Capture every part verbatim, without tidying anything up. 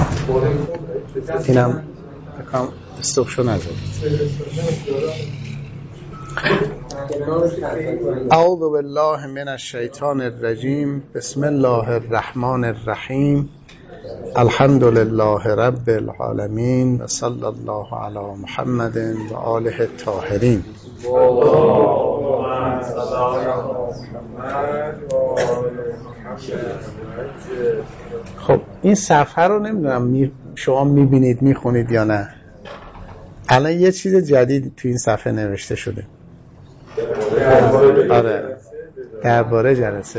اینم بکنم استوب شو نزد. اعوذ بالله من الشیطان الرجیم. بسم الله الرحمن الرحیم. الحمد لله رب العالمین و صلی الله علی محمد و آله الطاهرین. خب این صفحه رو نمیدونم می شما میبینید میخونید یا نه. الان یه چیز جدید تو این صفحه نوشته شده. آره درباره جلسه.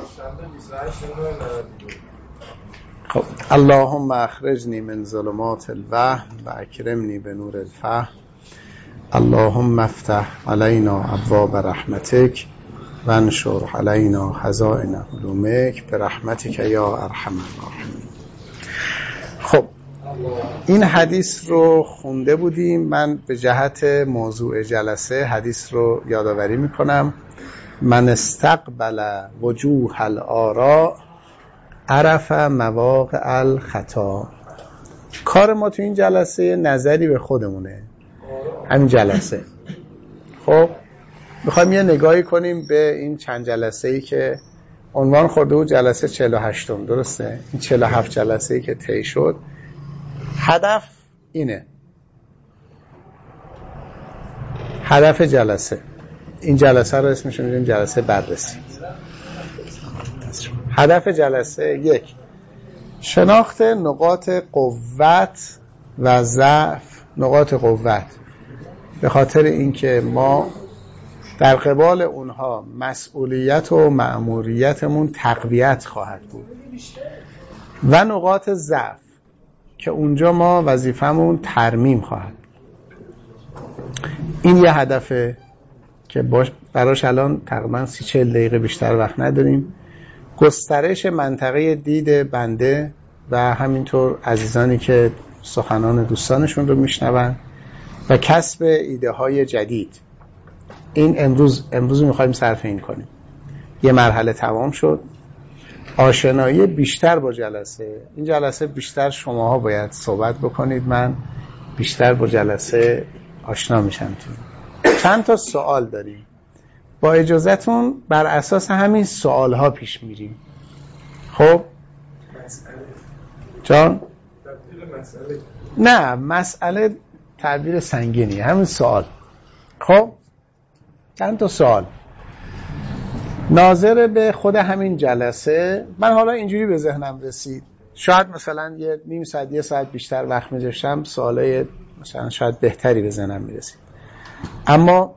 خب اللهم اخرجنی من ظلمات الوهم و اکرمنی به نور الفهم. اللهم افتح علینا ابواب رحمتک و انشر علینا خزائن علومک برحمتک یا ارحم الراحمین. خب این حدیث رو خونده بودیم. من به جهت موضوع جلسه حدیث رو یادآوری میکنم. من استقبل وجوه الآراء عرف مواقع الخطا. کار ما تو این جلسه نظری به خودمونه، همین جلسه. خب میخوایم یه نگاهی کنیم به این چند جلسه‌ای که عنوان خورده بود جلسه چهل و هشتم، درسته؟ این چهل و هفت جلسه‌ای که طی شد. هدف اینه، هدف جلسه این جلسه رو اسمش رو میذاریم جلسه بررسی. هدف جلسه یک، شناخت نقاط قوت و ضعف. نقاط قوت به خاطر اینکه ما در قبال اونها مسئولیت و مأموریتمون تقویت خواهد بود، و نقاط ضعف که اونجا ما وظیفمون ترمیم خواهد. این یه هدفه که باش براش الان تقریبا سی چهل دقیقه بیشتر وقت نداریم. گسترش منطقه دید بنده و همینطور عزیزانی که سخنان دوستانشون رو میشنون و کسب ایده های جدید. این امروز امروز میخوایم صرف این کنیم. یه مرحله تمام شد. آشنایی بیشتر با جلسه. این جلسه بیشتر شماها باید صحبت بکنید، من بیشتر با جلسه آشنا میشم. چند تا سوال داریم، با اجازهتون بر اساس همین سوال ها پیش میریم. خب جان؟ نه مسئله تعبیر سنگینی، همین سوال. خب چند تا سوال ناظر به خود همین جلسه. من حالا اینجوری به ذهنم رسید، شاید مثلا یه نیم ساعت یه ساعت بیشتر وقت می‌ذاشتم سوالای مثلا شاید بهتری به ذهنم میرسید، اما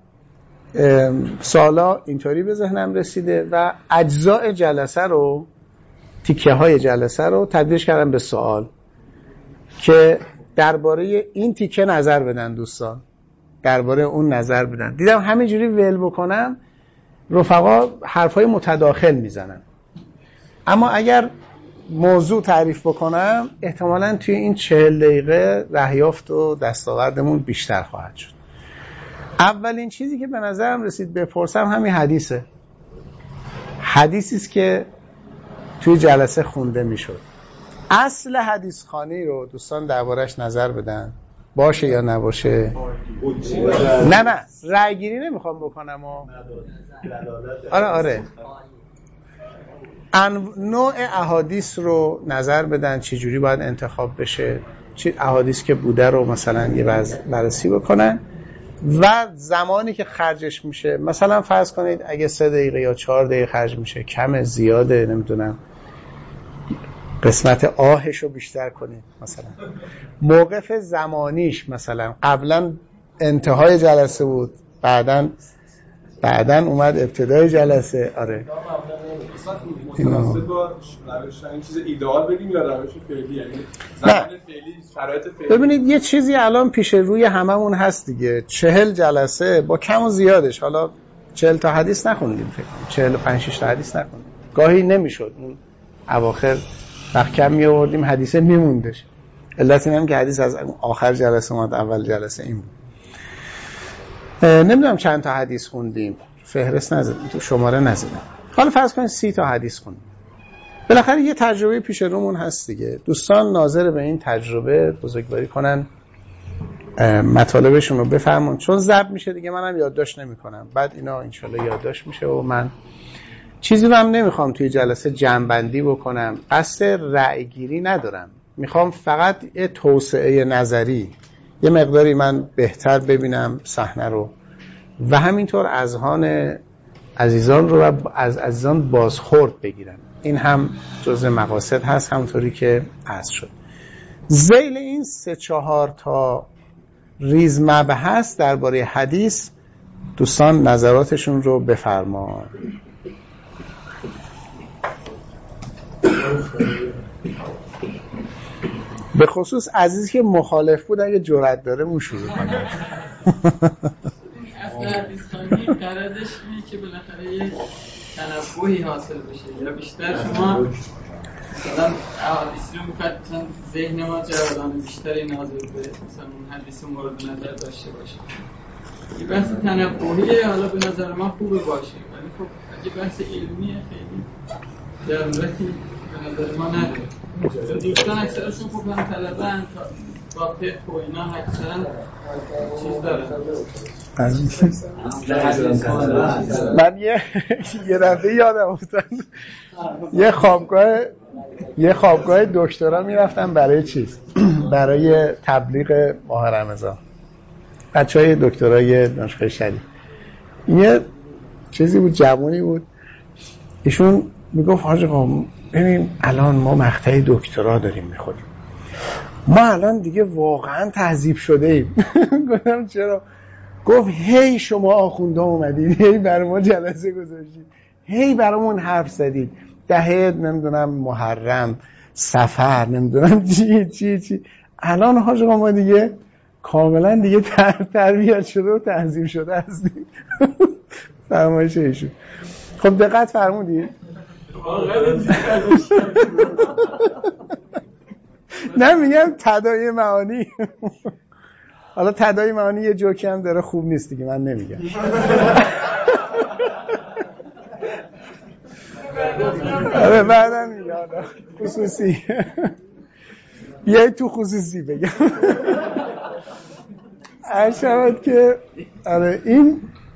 سوالا اینطوری به ذهنم رسیده و اجزاء جلسه رو، تیکه های جلسه رو تبدیلش کردم به سوال که درباره این تیکه نظر بدن دوستان، درباره اون نظر بدن. دیدم همینجوری ول بکنم رفقا حرفای متداخل میزنن، اما اگر موضوع تعریف بکنم احتمالاً توی این چهل دقیقه رهیافت و دستاوردمون بیشتر خواهد شد. اولین چیزی که به نظرم رسید بپرسم همین حدیثه. حدیثی است که توی جلسه خونده میشد. اصل حدیث خوانی رو دوستان دربارش نظر بدن، باشه یا نباشه. نه نه رأی گیری نمیخوام بکنم و... آره آره ان... نوع احادیث رو نظر بدن، چه جوری باید انتخاب بشه، چه احادیث که بوده رو مثلا یه بررسی بکنن و زمانی که خرجش میشه. مثلا فرض کنید اگه سه دقیقه یا چهار دقیقه خرج میشه، کم زیاده نمیدونم، قسمت آهش رو بیشتر کنید. مثلا موقف زمانیش مثلا قبلا انتهای جلسه بود، بعداً بعداً اومد ابتدای جلسه. آره اینا این چیز ایدئال بگیم یا روش فعلی؟ یعنی زمان فعلی، شرایط فعلی. ببینید یه چیزی الان پیش روی هممون هست دیگه، چهل جلسه با کم و زیادش. حالا چهل تا حدیث نخوندیم، فکر کنم چهل و پنج شش تا حدیث نخوندیم. گاهی نمیشد، اون اواخر وقت کم می آوردیم حدیثه میموندش. علت اینم که حدیث از آخر جلسه اومد اول جلسه این بود. نمیدونم چند تا حدیث خوندیم، فهرست نزدیم، تو شماره نزدیم. حالا فرض کنید سی تا حدیث خوندیم. بالاخره یه تجربه پیش رومون هست دیگه. دوستان ناظر به این تجربه بزرگواری کنن، مطالبشون رو بفرمون، چون ضبط میشه دیگه، منم یادداشت نمیکنم، بعد اینا انشالله یادداشت میشه و من چیزی رو هم نمیخوام توی جلسه جمع‌بندی بکنم، قصد رأی گیری ندارم، میخوام فقط یه توسعه نظری، یه مقداری من بهتر ببینم صحنه رو و همینطور اذهان عزیزان رو از عزیزان بازخورد بگیرم. این هم جزء مقاصد هست، همونطوری که عرض شد. ذیل این سه چهار تا ریز مبحث درباره حدیث دوستان نظراتشون رو بفرمان. به خصوص عزیزی که مخالف بود اگه جرأت داره اون شروع کنه. اصلا حدیثانی قرارش اینه که بالاخره یک تنبهی حاصل بشه یا بیشتر شما مثلا حدیثی رو میخواد مثلا ذهن ما جوادان بیشتری ناظر به مثلا اون حدیث مورد نظر داشته باشه. یه بحث تنبهیه، حالا به نظر من خوبه باشه، ولی خب اگه بحث علمیه خیلی ضرورتی به نظر ما نداره. دوستان اکثرشون خوب هم طلبه هم با فقه و اینا اکثرا چیز داره. من یه یه دفعه یادم افتاد یه خوابگاه یه خوابگاه دکترا میرفتم برای چیز برای تبلیغ ماه رمضان، بچهای دکترای دانشگاه شریف. یه چیزی بود، جوونی بود، ایشون میگفت حاج آقا ببین الان ما مقطع دکترا داریم میخونیم، ما الان دیگه واقعا تهذیب شده ایم. گفتم چرا؟ گفت هی شما آخونده اومدید، هی برای ما جلسه گذاشتید، هی برامون حرف زدید، دهه نمیدونم محرم، سفر، نمیدونم چی چی چی. الان حاج آقا ما دیگه کاملا دیگه تر تربیت شده و تهذیب شده هستیم. فرمایش ایشون. خب دقت فرمودید؟ نه میگم تداعی معانی. حالا تداعی معانی یه جوکی هم داره، خوب نیست دیگه، من نمیگم. آره بعدا میگم خصوصی، یه تو خصوصی بگم. عرشبت که آره این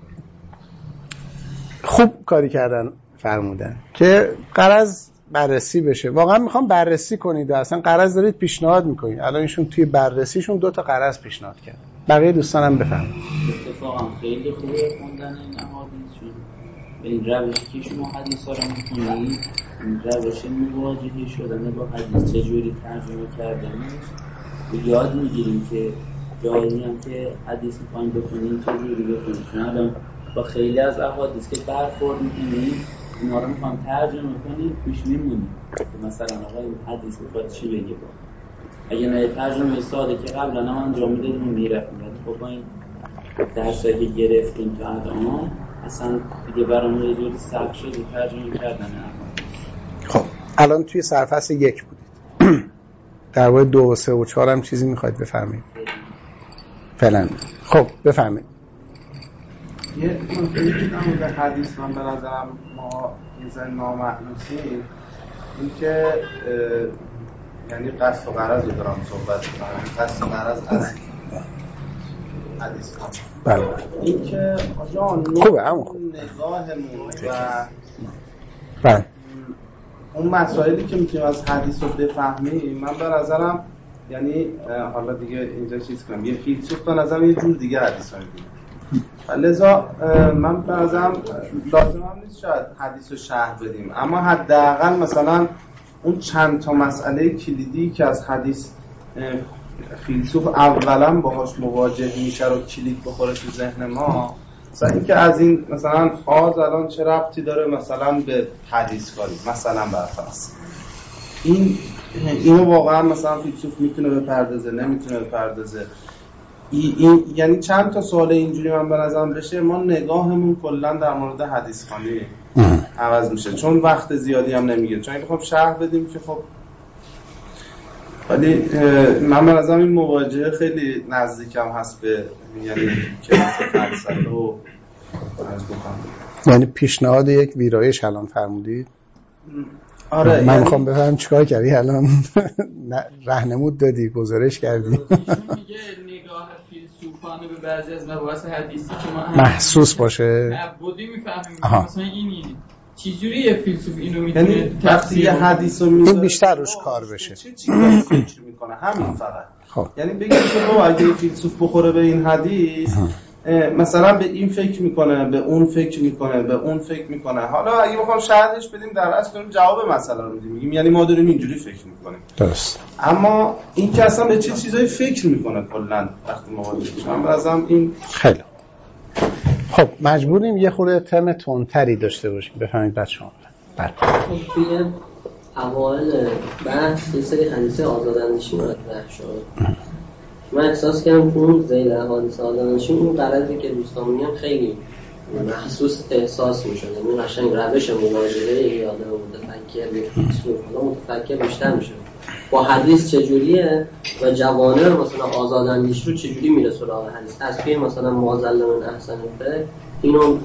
خوب کاری کردن فرمودن که غرض بررسی بشه. واقعا میخوام بررسی کنید و اصلا غرض دارید پیشنهاد میکنید. الان ایشون توی بررسیشون دو تا غرض پیشنهاد کرد. بقیه دوستانم بفهمن. اتفاقا خیلی خوبه خوندن این احادیث، به این روشی که شما حدیث ها رو میخونید، این روش مواجهه شدن با حدیث چجوری ترجمه کردن و یاد میگیریم که جایی هم که حدیث میخوایم بخونیم چجوری بخونیم. چون الان با خیلی از احادیث که برخورد میکنیم اینا رو میخوایم ترجمه کنیم پیش میمونیم که مثلا آقا این حدیث میخواد چی بگه. با اگه نه ترجمه ساده که قبلا هم انجام میدادیم میرفتیم، خب با این درسایی که گرفتیم تا الان اصلا دیگه برامون یه جوری سخت شد ترجمه کردن. خب الان توی سرفصل یک بودید، در واقع دو و سه و چهار هم چیزی میخواید بفرمایید فعلا؟ خب بفرمایید. یه نکته که به حدیث من به نظرم ما یه ذره نامحدودیم این که یعنی قصد و غرض رو دارم صحبت کنم، قصد و غرض از حدیث کنم. بله این که آجان خوبه همون خوب نگاهمون و بله اون مسائلی که میتونیم از حدیث رو بفهمیم، من به نظرم یعنی حالا دیگه اینجا چیز کنم یه فیلسوف به نظرم یه جور دیگه حدیث رو می‌بینه. لذا من به نظرم لازم هم نیست شاید حدیث رو شرح بدیم، اما حداقل مثلا اون چند تا مسئله کلیدی که از حدیث فیلسوف اولا باهاش مواجه میشه رو کلید بخوره تو ذهن ما. مثلا اینکه از این مثلا آز الان چه ربطی داره مثلا به حدیث کاری، مثلا برفرض این اینو واقعا مثلا فیلسوف میتونه بپردازه نمیتونه بپردازه. این یعنی چند تا سوال اینجوری من به نظرم بشه ما نگاهمون کلا در مورد حدیث خوانی عوض میشه، چون وقت زیادی هم نمیگیره. چون اگه خب شرح بدیم که خب ولی من به نظرم این مواجهه خیلی نزدیکم هست به یعنی که فلسفه و یعنی پیشنهاد یک ویرایش الان فرمودید. آره من یعنی... میخوام بفهم چیکار کردی الان. راهنمود دادی، گزارش کردی. میگه نگاه فیلسوفانه به بعضی از مباحث حدیثی که ما محسوس باشه بودی میفهمیم مثلا این چجوری یه فیلسوف اینو میتونه یعنی وقتی یه حدیث رو این بیشتر روش کار بشه چه چیزایی فکر میکنه همین فقط. خب یعنی بگید که بابا اگه فیلسوف بخوره به این حدیث مثلا به این فکر میکنه، به اون فکر میکنه، به اون فکر میکنه. حالا اگه بخوام شرحش بدیم در اصل کنیم جواب مسئله رو میدیم، میگیم یعنی ما داریم اینجوری فکر میکنیم. درست. اما این که اصلا به چه چیزایی فکر میکنه کلا وقتی مواجه میشیم، من بازم این خیلی خب مجبوریم یه خورده ترم تندتری داشته باشیم. بفهمید بچه‌ها. بله. خب توی اوایل بحث یه سری حدیث آزاداندیشی مطرح شد. من احساس کردم که اون ذیل حدیث آزاداندیشی اون غرضی که دوستان میگن خیلی محسوس احساس میشد. یعنی قشنگ روش مواجهه یه آدم متفکر به فیلسوف، حالا متفکر بیشتر میشه با حدیث چجوریه و جوانه مثلا آزاداندیش رو چجوری میره سراغ حدیث. از توی مثلا معضل من احسن فکر اینو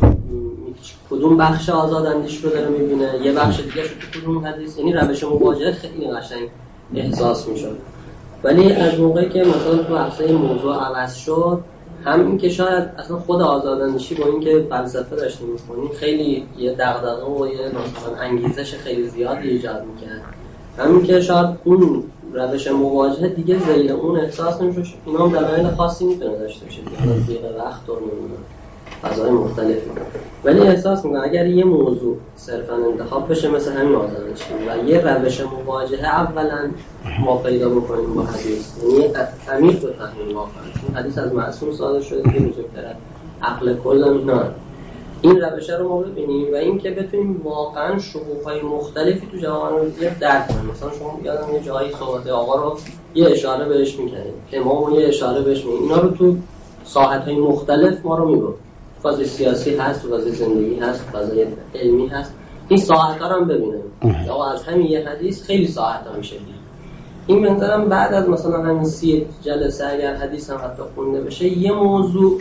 کدوم بخش آزاداندیش رو داره میبینه، یه بخش دیگه شو تو کدوم حدیث. یعنی روش مواجهه خیلی قشنگ احساس میشد. ولی از موقعی که مثلا تو بحث این موضوع عوض شد، هم این که شاید اصلا خود آزاداندیشی با اینکه فلسفه داشتیم می‌خونیم خیلی یه دغدغه و یه مثلا انگیزش خیلی زیادی ایجاد می‌کرد، همین که شاید اون روش مواجهه دیگه ذیل اون احساس نمی‌شد. اینا هم دلایل خاصی میتونه داشته باشه، مثلا دیگه وقت و نمیدونم فضای مختلفی. ولی احساس می‌کنم اگر یه موضوع صرفاً انتخاب بشه مثل همین آزاداندیشی و یه روش مواجهه اولاً ما پیدا بکنیم با حدیث، یعنی عمیق بفهمیم واقعاً این حدیث از معصوم صادر شده که بزرگتره عقل کل هم اینا، این روش رو ما ببینیم و این که بتونیم واقعاً شکوفه‌های مختلفی تو جوانمردی درک کنیم. مثلا شما یادم یه جایی صحبت آقا رو یه اشاره بهش می‌کنیم، امام یه اشاره بهش می‌کنیم، اینا رو تو ساحت‌های مختلف ما رو می‌برد. فضای سیاسی هست، فضای زندگی هست، فضای علمی هست. این ساحت‌ها رو هم ببینیم. یا از همین یه حدیث خیلی ساحت‌ها میشه دید. این منظرم بعد از مثلا همین سی جلسه اگر حدیث هم حتی خونده بشه یه موضوع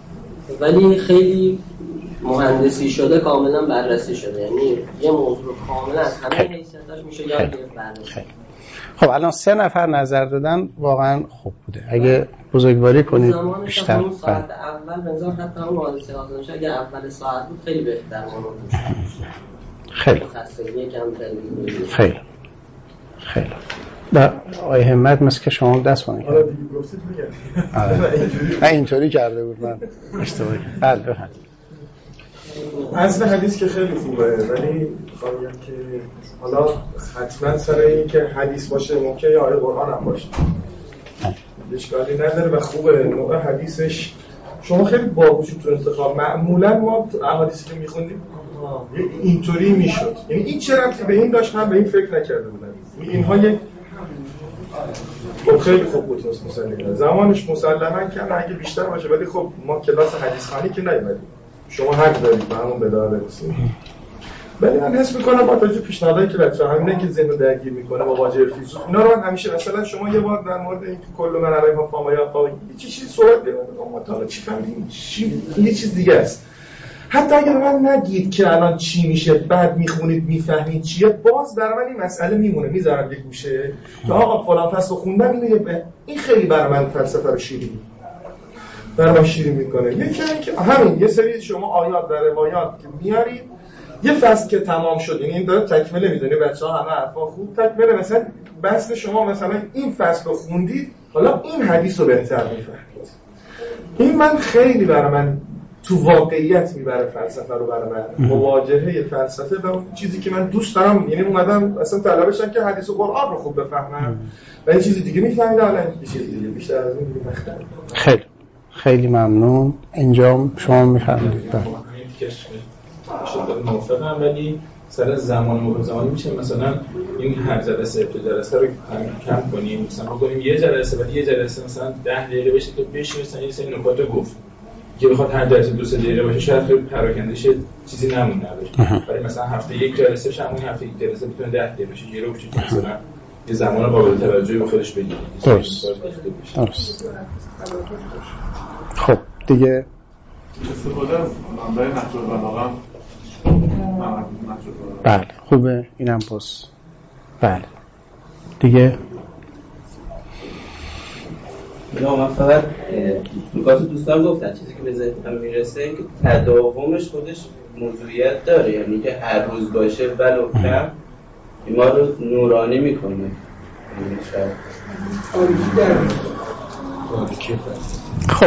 ولی خیلی مهندسی شده کاملا بررسی شده، یعنی یه موضوع رو کاملا از همه حیثیتاش میشه یاد گرفت بررسی. خب الان سه نفر نظر دادن، واقعا خوب بوده. اگه بزرگواری کنید بیشتر. اون ساعت اول بنظر حتی اون حادثه آزادش اگه اول ساعت بود خیلی بهتر بود. خیلی خستگی کمتری. خیلی خیلی و آقای همت مثل که شما دست کنید. آره دیگه گفتید میگم. نه اینطوری کرده بود من اشتباهی. بله بفرمایید. اصل حدیث که خیلی خوبه، ولی میخوام بگم که حالا حتما سر این که حدیث باشه ممکنه یا آیه قرآن هم باشه اشکالی نداره و خوبه نوع حدیثش. شما خیلی باهوشی تو انتخاب. معمولا ما تو احادیثی که میخوندیم اینطوری میشد، یعنی این چه ربطی به این داشت من به این فکر نکرده بودم. اینها یک خب خیلی خوب بود مسلماً زمانش مسلماً کم اگه بیشتر باشه، ولی خب ما کلاس حدیث خوانی که نیومدیم. شما حق دارید به همون بداهه برسید. ولی من حس میکنم با توجه پیشنهادایی که بچه‌ها همینه که ذهنو درگیر میکنه مواجهه فیلسوف اینا رو من همیشه مثلا شما یه بار در مورد این کل من علیها فامایا فا یه چیزی صحبت کنید ما تا چی فهمیدیم چی یه چیز دیگه است. حتی اگه من نگید که الان چی میشه بعد میخونید میفهمید چیه، باز برای من این مسئله میمونه، میذارم یه گوشه که آقا فلان فصل خوندم اینو این خیلی برای من فلسفه رو شیرین برای من شیرین میکنه. یکی اینکه همین یه سری شما آیات در روایات که میارید یه فصل که تمام شد، یعنی این داره تکمله میدونه بچه‌ها همه حرفا خوب تکمله، مثلا بحث شما مثلا این فصل رو خوندید حالا این حدیث رو بهتر میفهمید. این من خیلی برای من تو واقعیت میبره فلسفه رو برای من، مواجهه فلسفه و چیزی که من دوست دارم. یعنی اومدم اصلا طلبشم که حدیث و قرآن رو خوب بفهمم و این چیزی دیگه میفهمیدم الان یه چیز دیگه بیشتر از این دیگه نختم. خیلی خیلی ممنون. اینجا شما میفهمید بله موافقم، ولی سر زمان موقع زمانی میشه مثلا این هر جلسه ابتدا جلسه رو کم کنیم، مثلا بگیم یه جلسه ولی یه جلسه مثلا ده دقیقه بشه که بشه مثلا یه سری نکات رو گفت که بخواد هر جلسه دو سه دقیقه باشه شاید خیلی پراکنده‌اش چیزی نمونه باشه، ولی مثلا هفته یک جلسه شامون هفته یک جلسه میتونه ده دقیقه بشه، یه رو بشه مثلا یه زمان قابل توجهی به خودش بگیره. درست درست. خب دیگه استفاده از منبع نحو البلاغه بله خوبه اینم پس. بله دیگه یا من فقط نکات دوستان گفتن چیزی که به ذهنم میرسه که تداومش خودش موضوعیت داره، یعنی که هر روز باشه ولو کم ما رو نورانی میکنه. خب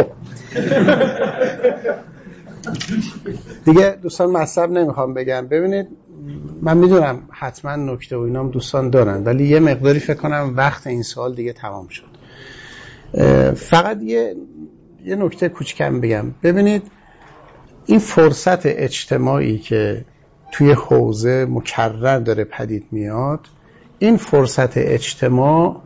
دیگه دوستان مطلب نمیخوام بگم. ببینید من میدونم حتما نکته و اینام دوستان دارن، ولی یه مقداری فکر کنم وقت این سوال دیگه تمام شد. فقط یه یه نکته کوچکم بگم. ببینید این فرصت اجتماعی که توی حوزه مکرر داره پدید میاد، این فرصت اجتماع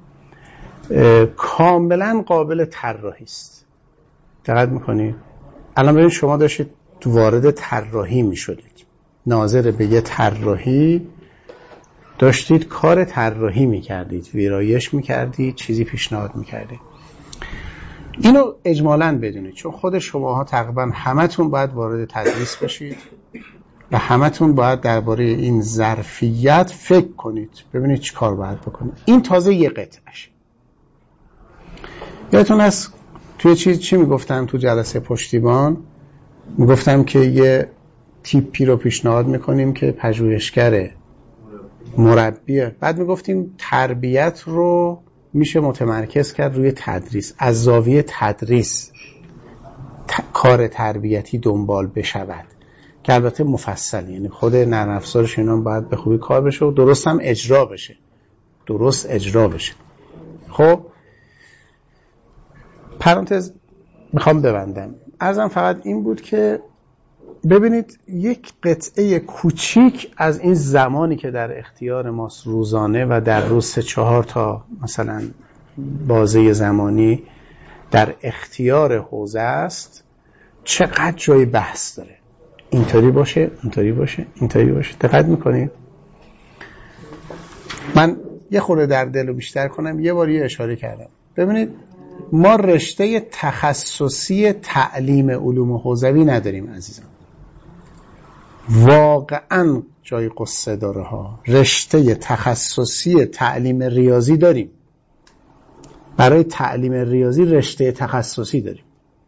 کاملا قابل طراحی است. دقت میکنید؟ الان ببینید شما داشتید تو وارد طراحی میشدید، ناظر به یه طراحی داشتید کار طراحی میکردید، ویرایش میکردید، چیزی پیشنهاد میکردید. اینو اجمالاً بدونید، چون خود شماها تقریبا همتون باید وارد تدریس بشید و همتون باید درباره این ظرفیت فکر کنید، ببینید چی کار باید بکنید. این تازه یه قطعش. یادتون هست توی چیز چی میگفتم تو جلسه پشتیبان؟ میگفتم که یه تیپی رو پیشنهاد میکنیم که پژوهشگر مربیه، بعد میگفتیم تربیت رو میشه متمرکز کرد روی تدریس، از زاویه تدریس ت... کار تربیتی دنبال بشود که البته مفصل، یعنی خود نرم افزارش اینا باید به خوبی کار بشه و درست هم اجرا بشه، درست اجرا بشه. خب پرانتز میخوام ببندم. عرضم فقط این بود که ببینید یک قطعه کوچیک از این زمانی که در اختیار ماست روزانه و در روز سه چهار تا مثلا بازه زمانی در اختیار حوزه است، چقدر جای بحث داره. اینطوری باشه، اینطوری باشه، اینطوری باشه. دقت میکنید؟ من یه خورده در دلو بیشتر کنم، یه بار یه اشاره کردم. ببینید ما رشته تخصصی تعلیم علوم حوزوی نداریم عزیزان، واقعا جای قصه داره ها. رشته تخصصی تعلیم ریاضی داریم، برای تعلیم ریاضی رشته تخصصی داریم،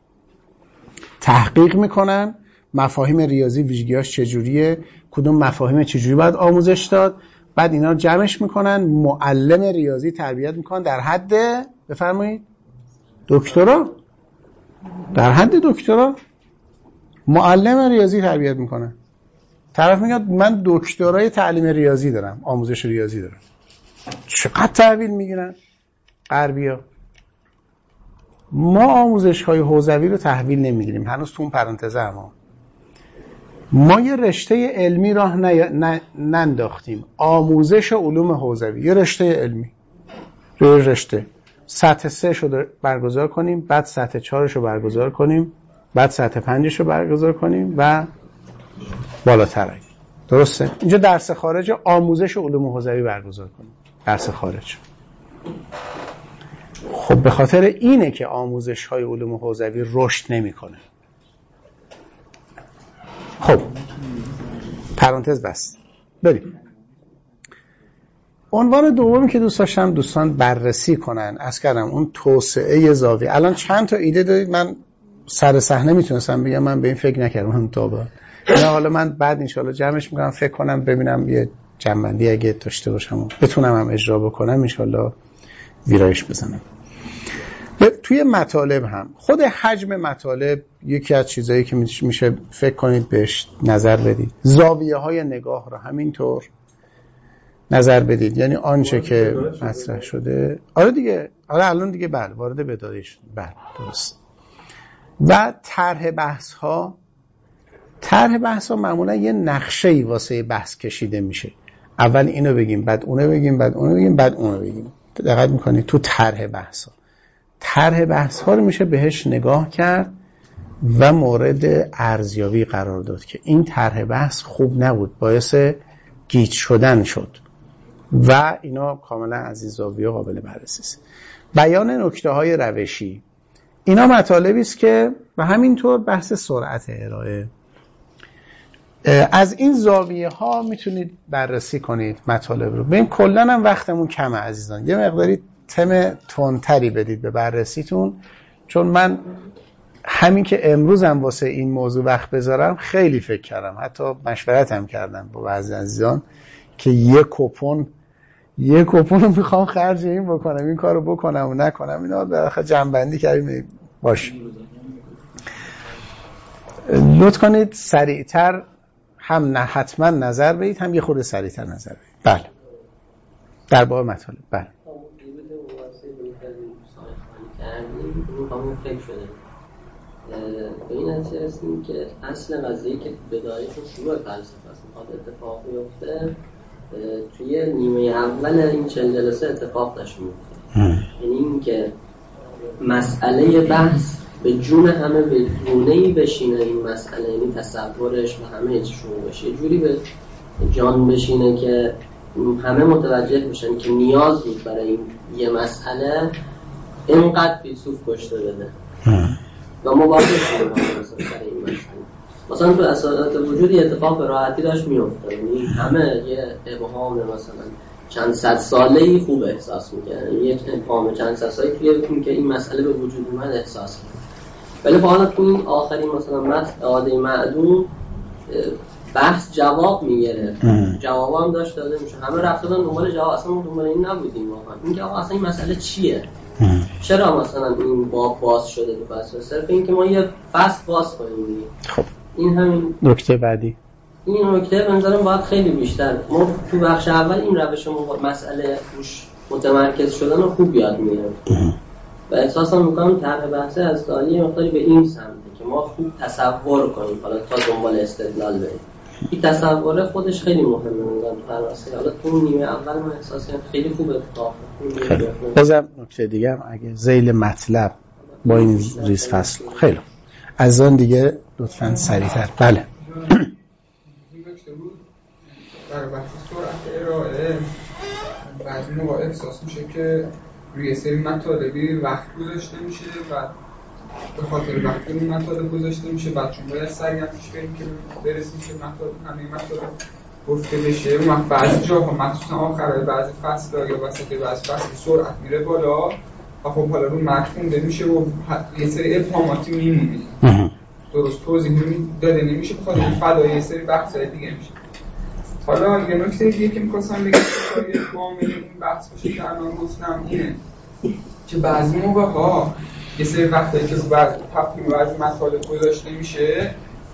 تحقیق میکنن مفاهیم ریاضی ویژگیاش چجوریه، کدوم مفاهیم چجوری باید آموزش داد، بعد اینا رو جمعش میکنن، معلم ریاضی تربیت میکنن در حد بفرمایید دکترا، در حد دکترا معلم ریاضی تربیت میکنن. طرف میگه من دکترای تعلیم ریاضی دارم، آموزش ریاضی دارم. چقدر تحویل میگیرن غربیا؟ ما آموزش های حوزوی رو تحویل نمیگیریم هنوز تو اون پرانتزه. ما ما یه رشته علمی راه ننداختیم، آموزش علوم حوزوی، یه رشته علمی، یه رشته سطح سه شو برگزار کنیم، بعد سطح چهار شو برگزار کنیم، بعد سطح پنج شو برگزار کنیم و بالاتر. درسته؟ اینجا درس خارج آموزش علوم حوزوی برگزار کنیم، درس خارج. خب به خاطر اینه که آموزش های علوم حوزوی رشد نمیکنه. خب پرانتز بست. بریم. عنوان دومی که دوست داشتم دوستان بررسی کنن، از کردم اون توسعه زاویه. الان چند تا ایده دارید؟ من سر صحنه میتونستم بگم من به این فکر نکردم تا با نه، حالا من بعد انشالله جمعش میکنم، فکر کنم ببینم یه جنبندی اگه داشته باشم و بتونم هم اجرا بکنم انشالله ویرایش بزنم. توی مطالب هم خود حجم مطالب یکی از چیزایی که میشه فکر کنید بهش نظر بدید. زاویه های نگاه رو همینطور نظر بدید، یعنی آنچه که مطرح شده. آره دیگه، آره الان دیگه بله وارد بدایش شد. بله درست. و طرح بحث ها، طرح بحث ها معمولا یه نقشه‌ای واسه بحث کشیده میشه. اول اینو بگیم، بعد اونو بگیم، بعد اونو بگیم، بعد اونو بگیم. دقت میکنید تو طرح بحث ها، طرح بحث ها رو میشه بهش نگاه کرد و مورد ارزیابی قرار داد که این طرح بحث خوب نبود، باعث گیج شدن شد و اینا کاملا از این زاویه قابل بررسی است. بیان نکته های روشی، اینا مطالبی است که و همینطور بحث سرعت ارائه. از این زاویه ها میتونید بررسی کنید مطالب رو. ببین کلا هم وقتمون کمه عزیزان، یه مقداری تم تندتری بدید به بررسیتون، چون من همین که امروز هم واسه این موضوع وقت بذارم خیلی فکر کردم، حتی مشورت هم کردم با بعضی عزیزان که یک کوپن یک کوپن رو میخوام خرج این بکنم، این کارو بکنم و نکنم، اینا در آخر جمع‌بندی کردیم. باشه لطف کنید سریعتر هم نه حتما نظر بدید، هم یه خورده سریعتر نظر بدید. بله در باب مطالب. بله به این نتیجه رسیدیم که اصل قضیه که بدایشون شروع فلسفه است میخواد اتفاق بیفته توی نیمه اول این چند جلسه اتفاق داشت میفته، یعنی این که مسئله بحث به جون همه به گونه‌ای بشینه، این مسئله یعنی تصورش و همه چیز شروع بشه یه جوری به جان بشینه که همه متوجه بشن که نیاز بود برای این یه مسئله اینقدر فیلسوف کشته بده و مباحث شروع برای این مسئله. مثلا تو اساسات وجود یه اتفاق به راحتی داشت میفته، یعنی همه یه ابهام مثلا چند صد ساله‌ای خوب احساس می‌کنن، یک ابهام چند صد ساله‌ای توی که این مسئله به وجود اومد احساس می‌کنن. ولی حالا تو این آخرین مثلا متن عاده معدوم بحث جواب میگیره، جواب هم داشت داده میشه، همه رفتن دنبال جواب، اصلا ما دنبال این نبودیم واقعا اینکه آقا اصلا این مسئله چیه، چرا مثلا این باب باز شده تو فصل، صرف این که ما یه فصل باز کنیم. خب این همین نکته بعدی. این نکته به نظرم باید خیلی بیشتر ما تو بخش اول این روش ما مسئله روش متمرکز شدن رو خوب یاد میگیریم و احساس میکنم طرح بحث از دانی مقداری به این سمته که ما خوب تصور کنیم حالا تا دنبال استدلال بریم. این تصور خودش خیلی مهمه میگم تو هر واسه. حالا تو نیمه اول من احساس کنم خیلی خوب اتفاق خیلی بازم نکته دیگه هم اگه ذیل مطلب با این ریز فصل خیلی از آن دیگه لطفاً سریعتر. بله در بحث سرعت ارائه بعضی موقع احساس میشه که روی سری مطالبی وقت گذاشته میشه و به خاطر وقتی اون مطالب گذاشته میشه بعد چون باید سریع پیش بریم که برسیم که مطالب همه مطالب گفته بشه و بعضی جاها مخصوصا آخرای بعضی فصل‌ها یا وسط بعضی فصل سرعت میره بالا و خب حالا رو متن خونده میشه و یه سری ابهاماتی میمونه درست توضیح داده نمیشه بخاطر فدای یه سری بحث‌های دیگه میشه. حالا یه نکته دیگه که می‌خواستم بگم که کامل این بحث باشه که الان گفتم اینه که بعضی موقع‌ها یه سری وقتایی که رو بعضی تفهیم بعضی مطالب گذاشته میشه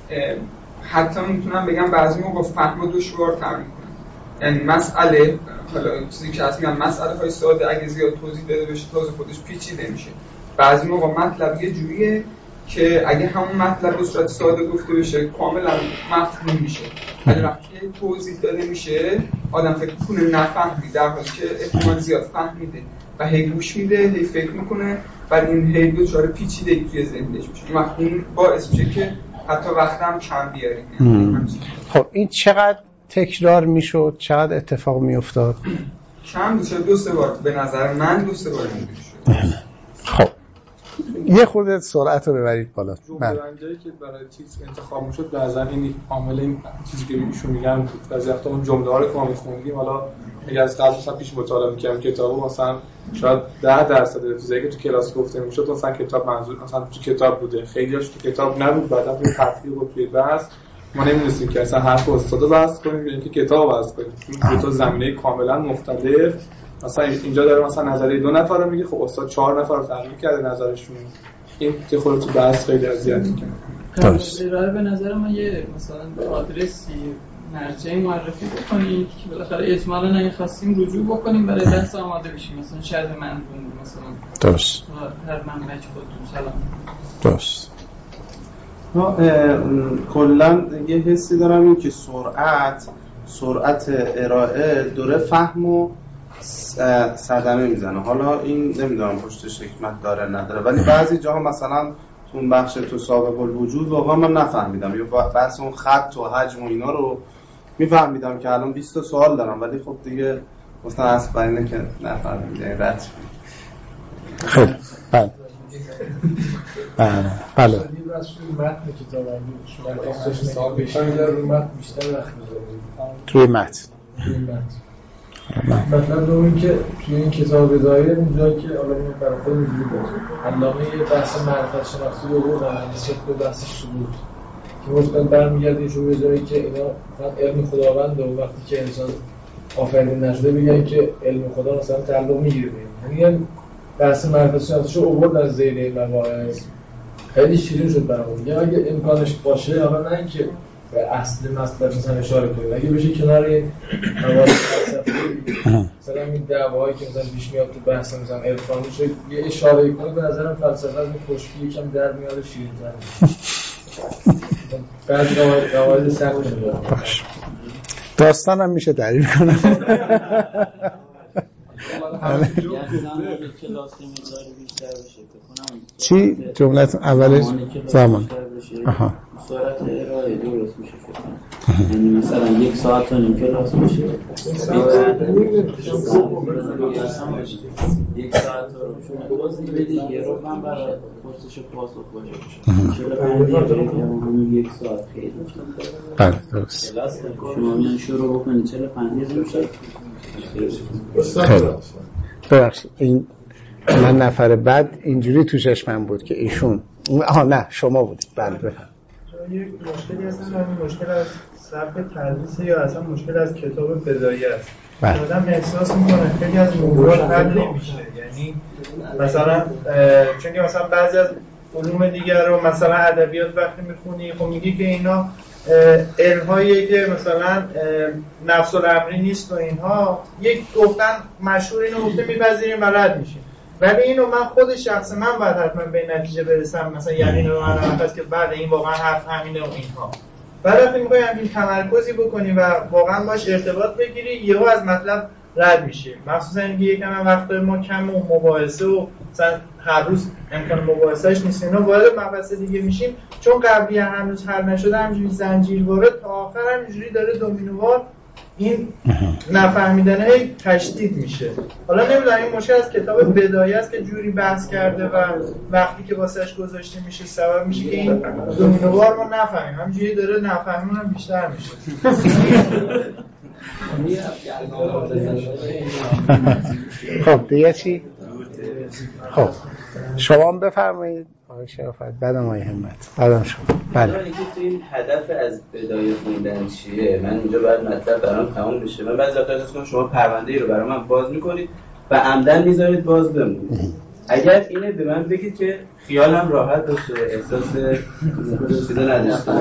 حتی میتونم بگم بعضی موقع فهم رو دشوارتر میکنه، یعنی مسئله حالا چیزی که هست میگم مسئله های ساده اگه زیاد توضیح داده بشه تازه خودش پیچیده میشه. بعضی موقع مطلب یه جوریه که اگه همون مطلب به صورت ساده گفته بشه کاملا مفهوم میشه، ولی وقتی توضیح داده میشه آدم فکر کنه نفهمید در حالی که احتمال زیاد فهمیده و هی گوش میده هی فکر میکنه و این هی دوچاره پیچیدگی توی ذهنش میشه. وقتی این باعث میشه که حتی وقت هم کم بیاریم. خب این چقدر تکرار میشد، چقدر اتفاق میافتاد؟ کم میشه دو سه بار، به نظر من دو سه بار میشه. خب یه خورده سرعت رو ببرید بالا. جمله‌ای که برای چیز انتخاب میشد به نظر این عامل این چیزی که ایشون میگن بعضی وقتا اون جمله‌ها رو که ما می‌خوندیم حالا اگه از قبل مثلا پیش مطالعه می‌کردم کتابو مثلا شاید ده درصد چیزایی که تو کلاس گفته میشد مثلا کتاب منظور مثلا تو کتاب بوده، خیلیاش تو کتاب نبود، بعدا توی تفسیر و توی بحث ما نمی‌دونستیم که اصلا حرف استاد بحث کنیم یا اینکه کتاب بحث کنیم. این دو تا زمینه کاملا مختلف. مثلا اینجا داره مثلا نظریه دو نفر رو میگه، خب استاد چهار نفر رو تحلیل کرده نظرشون، این که خودت تو بحث خیلی اذیت می‌کنه. درست. ارائه به نظر من یه مثلا آدرسی مرجعی معرفی بکنید که بالاخره اجمالا اگه خواستیم رجوع بکنیم برای بحث آماده بشیم، مثلا شرح منظوم مثلا. درست. هر منبع خودتون سلام. درست. ما کلا یه حسی دارم این که سرعت سرعت ارائه دوره فهم و صدمه میزنه. حالا این نمیدونم پشتش حکمت داره نداره، ولی بعضی جاها مثلا تو اون بخش تو سابق الوجود واقعا من نفهمیدم، یا بحث اون خط و حجم و اینا رو میفهمیدم که الان بیست تا سوال دارم ولی خب دیگه مثلا اصل بر اینه که نفهمیدم رد خیلی بله بله بله بس روی متن کتاب شما خواستش سوال بشین در روی متن بیشتر وقت می‌ذارید روی متن روی متن مطلب رو این که توی این کتاب بدایه اونجایی که علامه برای خود اینجوری بود علامه یه بحث معرفت شناختی رو بردن نسبت به بحث شهود که مطمئن برمیگرده اینجور به جایی که اینا فقط علم خداوند و وقتی که انسان آفرین نشده بگن که علم خدا مثلا تعلق میگیره به یعنی بحث معرفت شناختی رو آورد از زیر این مباحث خیلی شیرین شد برام میگم اگه امکانش باشه حالا نه اینکه به اصل مطلب مثلا اشاره کنید اگه بشه کنار این موارد فلسفی مثلا این دعواهایی که مثلا پیش میاد تو بحث مثلا عرفانی شد یه اشاره کنید به نظرم فلسفه از این خشکی یکم در میاد و شیرین‌تر بعضی قواعد سخت میاد داستانم میشه تعریف کنم چی جملت اولش زمان آها سرعت ارائه درست میشه فکر یعنی مثلا یک ساعت و نیم کلاس میشه یک ساعت رو بازی بدی یه رو من برای پرسش پاسخ باشه چرا همین یک ساعت خیلی بله درست شما میان شروع بکنید چرا پنج میشه ببخشید این من نفر بعد اینجوری تو چشمم بود که ایشون آها نه شما بودید بله بفرمایید یک مشکلی هست همین مشکل از صرف تدریس یا اصلا مشکل از کتاب بدایه است آدم احساس میکنه خیلی از موضوعات حل نمیشه یعنی مثلا چون که مثلا بعضی از علوم دیگر رو مثلا ادبیات وقتی میخونی خب میگی که اینا علم‌هایی که مثلا نفس الامری نیست و اینها یک گفتن مشهور اینو گفته میپذیریم و رد میشیم ولی اینو من خود شخص من باید حتما به نتیجه برسم مثلا یعنی اینو من هست که بعد این واقعا حرف همینه و اینها بعد وقتی میخوای همین تمرکزی بکنی و واقعا باش ارتباط بگیری یهو از مطلب رد میشه مخصوصا اینکه یکم وقت ما کم و مباحثه و مثلا هر روز امکان مباحثهش نیست اینا وارد مباحث دیگه میشیم چون قبلی هنوز حل نشده همینجوری زنجیرواره تا آخر همینجوری داره دومینووار این نفهمیدن هی تشدید میشه حالا نمیدونم این مشکل از کتاب بدایه است که جوری بحث کرده و وقتی که واسش گذاشته میشه سبب میشه که این دومینووار ما نفهمیم همینجوری داره نفهمیمون هم بیشتر میشه خب دیگه چی؟ خب شما هم بفرمایید آقای شرافت بعدم آقای همت بعدم شما بله اینکه تو این هدف از بدایه خوندن چیه من اینجا باید مطلب برام تمام بشه من بعضی وقتا احساس کنم شما پرونده ای رو برام من باز میکنید و عمدن میذارید باز بمونه اگر اینه به من بگید که خیالم راحت باشه احساس چیزا نداشته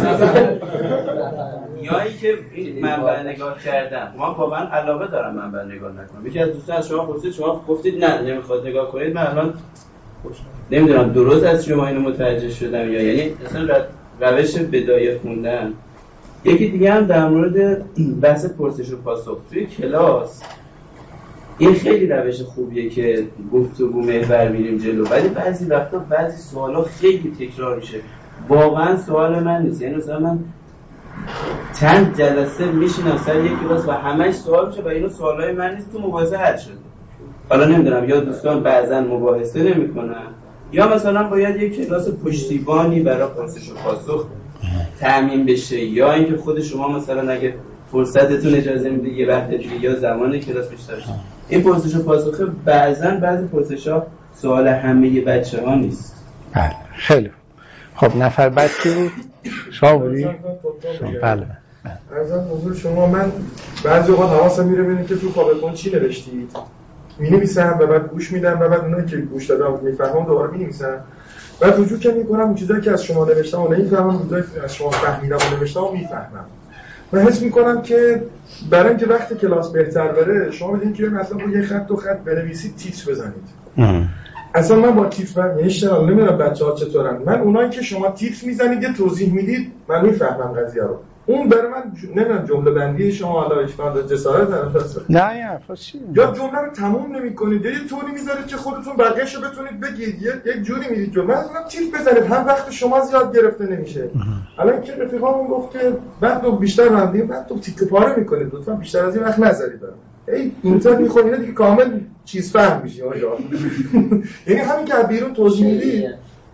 یا اینکه این منبع نگاه کردم من واقعا علاقه دارم منبع نگاه نکنم یکی از دوستان از شما پرسید شما گفتید نه نمیخواد نگاه کنید من الان نمیدونم درست از شما اینو متوجه شدم یا یعنی اصلا روش بدایه خوندن یکی دیگه هم در مورد بحث پرسش و پاسخ توی کلاس این خیلی روش خوبیه که گفتگو محور میریم جلو ولی بعضی وقتا بعضی سوالا خیلی تکرار میشه واقعا سوال من نیست یعنی مثلا من چند جلسه میشینم سر یک کلاس و همش سوال میشه و اینو سوالای من نیست تو مباحثه حل شده حالا نمیدونم یا دوستان بعضا مباحثه نمیکنن یا مثلا باید یک کلاس پشتیبانی برای پرسش و پاسخ تامین بشه یا اینکه خود شما مثلا اگه فرصتتون اجازه میده یه وقت دیگه یا زمان کلاس بیشتر شه این پرسش و پاسخ بعضا بعضی پرسش‌ها سوال همه بچه‌ها نیست بله خیلی خب نفر بعد کی بود شما بودی بله عرضم حضور شما من بعضی اوقات حواسم میره ببینم که تو کاغذ چی نوشتید می‌نویسم و بعد گوش میدم و بعد اونایی که گوش دادم میفهمم دوباره می‌نویسم بعد رجوع که می‌کنم اون چیزایی که از شما نوشتم و نمی‌فهمم چیزایی که از شما فهمیدم و نوشتم و می‌فهمم من حس می‌کنم که برای اینکه وقت کلاس بهتر بره شما بدین که مثلا با یه خط و خط بنویسید تیتر بزنید اصلا من با تیتر یعنی اشتغال نمی‌دونم بچه‌ها چطورن من اونایی که شما تیتر میزنید یه توضیح میدید من می‌فهمم قضیه رو اون برای من نمیدونم جمله بندی شما حالا اشکال جسارت هست نه نه فاش یا جمله رو تموم نمی‌کنید یه طوری میذارید که خودتون بقیه‌شو بتونید بگید یک جوری میگید که من میگم تیپ بزنید هم وقت شما زیاد گرفته نمیشه الان که رفیقامون گفت که بعد تو بیشتر راندیم بعد تو تیکه پاره می‌کنید لطفا بیشتر از این وقت نذارید ای اینطور می‌خونید اینا دیگه کامل چیز فهم میشی آقا یعنی همین که بیرون توضیح میدید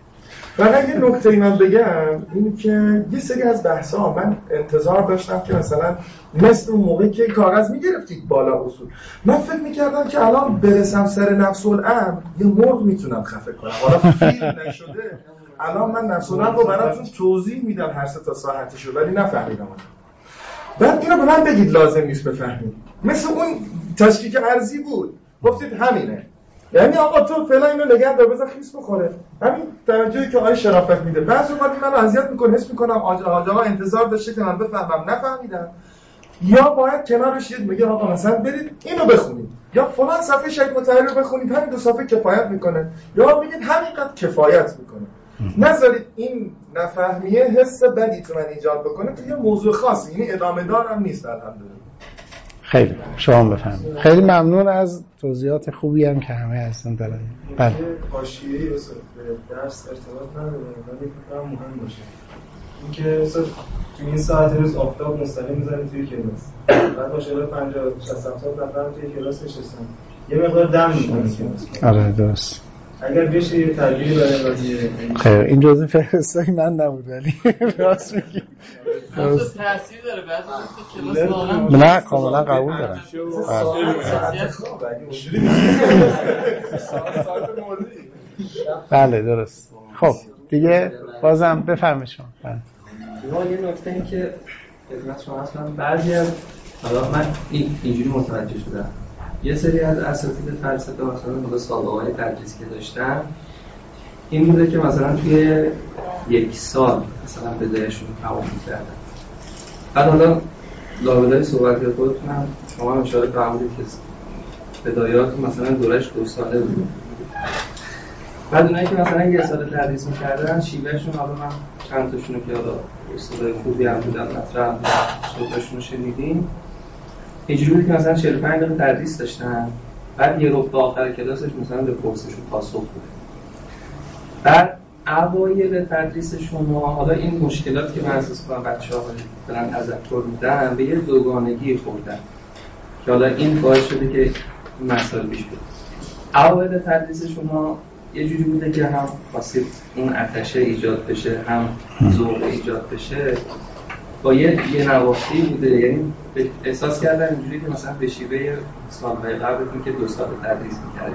فقط یه نکته اینا بگم، این که یه سری از بحث‌ها من انتظار داشتم که مثلا مثل اون موقعی که کاغذ می‌گرفتید بالا اصول، من فکر می‌کردم که الان برسم سر نفس الامر یه مرغ میتونم خفه کنم. حالا فیلم نشده، الان من نفس الامر رو براتون توضیح میدم هر سه تا ساعتشو، ولی نفهمیدم. بعد اینو به من بگید لازم نیست بفهمید. مثل اون تشکیک ارضی بود، گفتید همینه، یعنی آقا تو فعلا اینو نگه دار بذار خیس بخوره، همین توجهی که آقای شرافت میده. بعضی وقت منو اذیت میکنه، حس میکنم آقا آقا انتظار داشته که من بفهمم نفهمیدم، یا باید کنارش یه میگه آقا مثلا برید اینو بخونید یا فلان صفحه شیخ مطهری رو بخونید، همین دو صفحه کفایت میکنه، یا میگید همینقدر کفایت میکنه. نذارید این نفهمیه حس بدی تو من ایجاد بکنه که یه موضوع خاصی، یعنی ادامه دار هم نیست. الحمدلله. خیلی شما بفهمید. خیلی ممنون از توضیحات خوبی هم که همه هستن دارن. بله. حاشیه‌ای به درس ارتباط نداره ولی فکر کنم مهم باشه. اینکه مثلا تو این ساعت روز آفتاب مستقیم میزنه توی کلاس. بعد باشه پنجاه شصت هفتاد نفر توی کلاس نشستن. یه مقدار دم می‌کنه. آره درست. اگر بشه یه تدبیری برای واسه خیر این جزء فهرستای من نبود ولی راست میگی. درست تاثیر داره بعضی وقتا کلاس واقعا نه کاملا قبول دارم. بله درست. خب دیگه بازم بفرمایید شما. بله. یه نکته این که خدمت شما هستم، بعضی از حالا من اینجوری متوجه شدم یه سری از اساتید فلسفه مثلا موقع سابقه‌های تدریس که داشتن این بوده که مثلا توی یک سال مثلا بدایشون تمام می‌کردن. بعد حالا لابلای صحبت خودتونم شما هم اشاره فرمودید که بدایات مثلا دورش دو ساله بود. بعد اونایی که مثلا یه سال تدریس می‌کردن شیوهشون، حالا من چند تاشونو که حالا استادای خوبی هم بودن مطرح صحبتشون رو شنیدیم، اینجوری بود که مثلا چهل و پنج دقیقه تدریس داشتن، بعد یه ربع آخر کلاسش مثلا به پرسشون پاسخ بود. بعد اوایل تدریسشون حالا این مشکلاتی که من احساس کنم بچه‌ها دارن تذکر میدن به یه دوگانگی خوردن که حالا این باعث شده که این مسائل پیش بیاد. اوایل تدریسشون ها یه جوری بوده که هم خواستید اون آتشه ایجاد بشه، هم ذوق ایجاد بشه، با یه یه نواختی بوده، یعنی احساس کردن اینجوری که مثلا به شیوه سال‌های قبلتون که دو سال تدریس می‌کردید.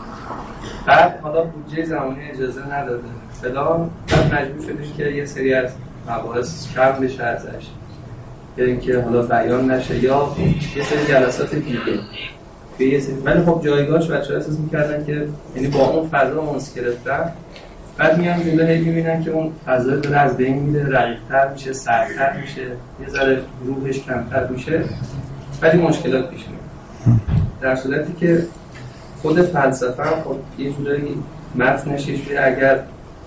بعد حالا بودجه زمانی اجازه نداده فلان، بعد مجبور شدیم که یه سری از مباحث کم بشه ازش، یا اینکه حالا بیان نشه یا یه سری جلسات دیگه به یه سری، ولی خب جایگاهش بچه‌ها احساس می‌کردن که یعنی با اون فضا مونس گرفتن. بعد میان جلو هی می‌بینن که اون فضا داره از بین میره، رقیق‌تر میشه، سردتر میشه، یه ذره روحش کمتر میشه، ولی مشکلات پیش میاد. در صورتی که خود فلسفه هم خب یه جورایی متنش یه جوری اگر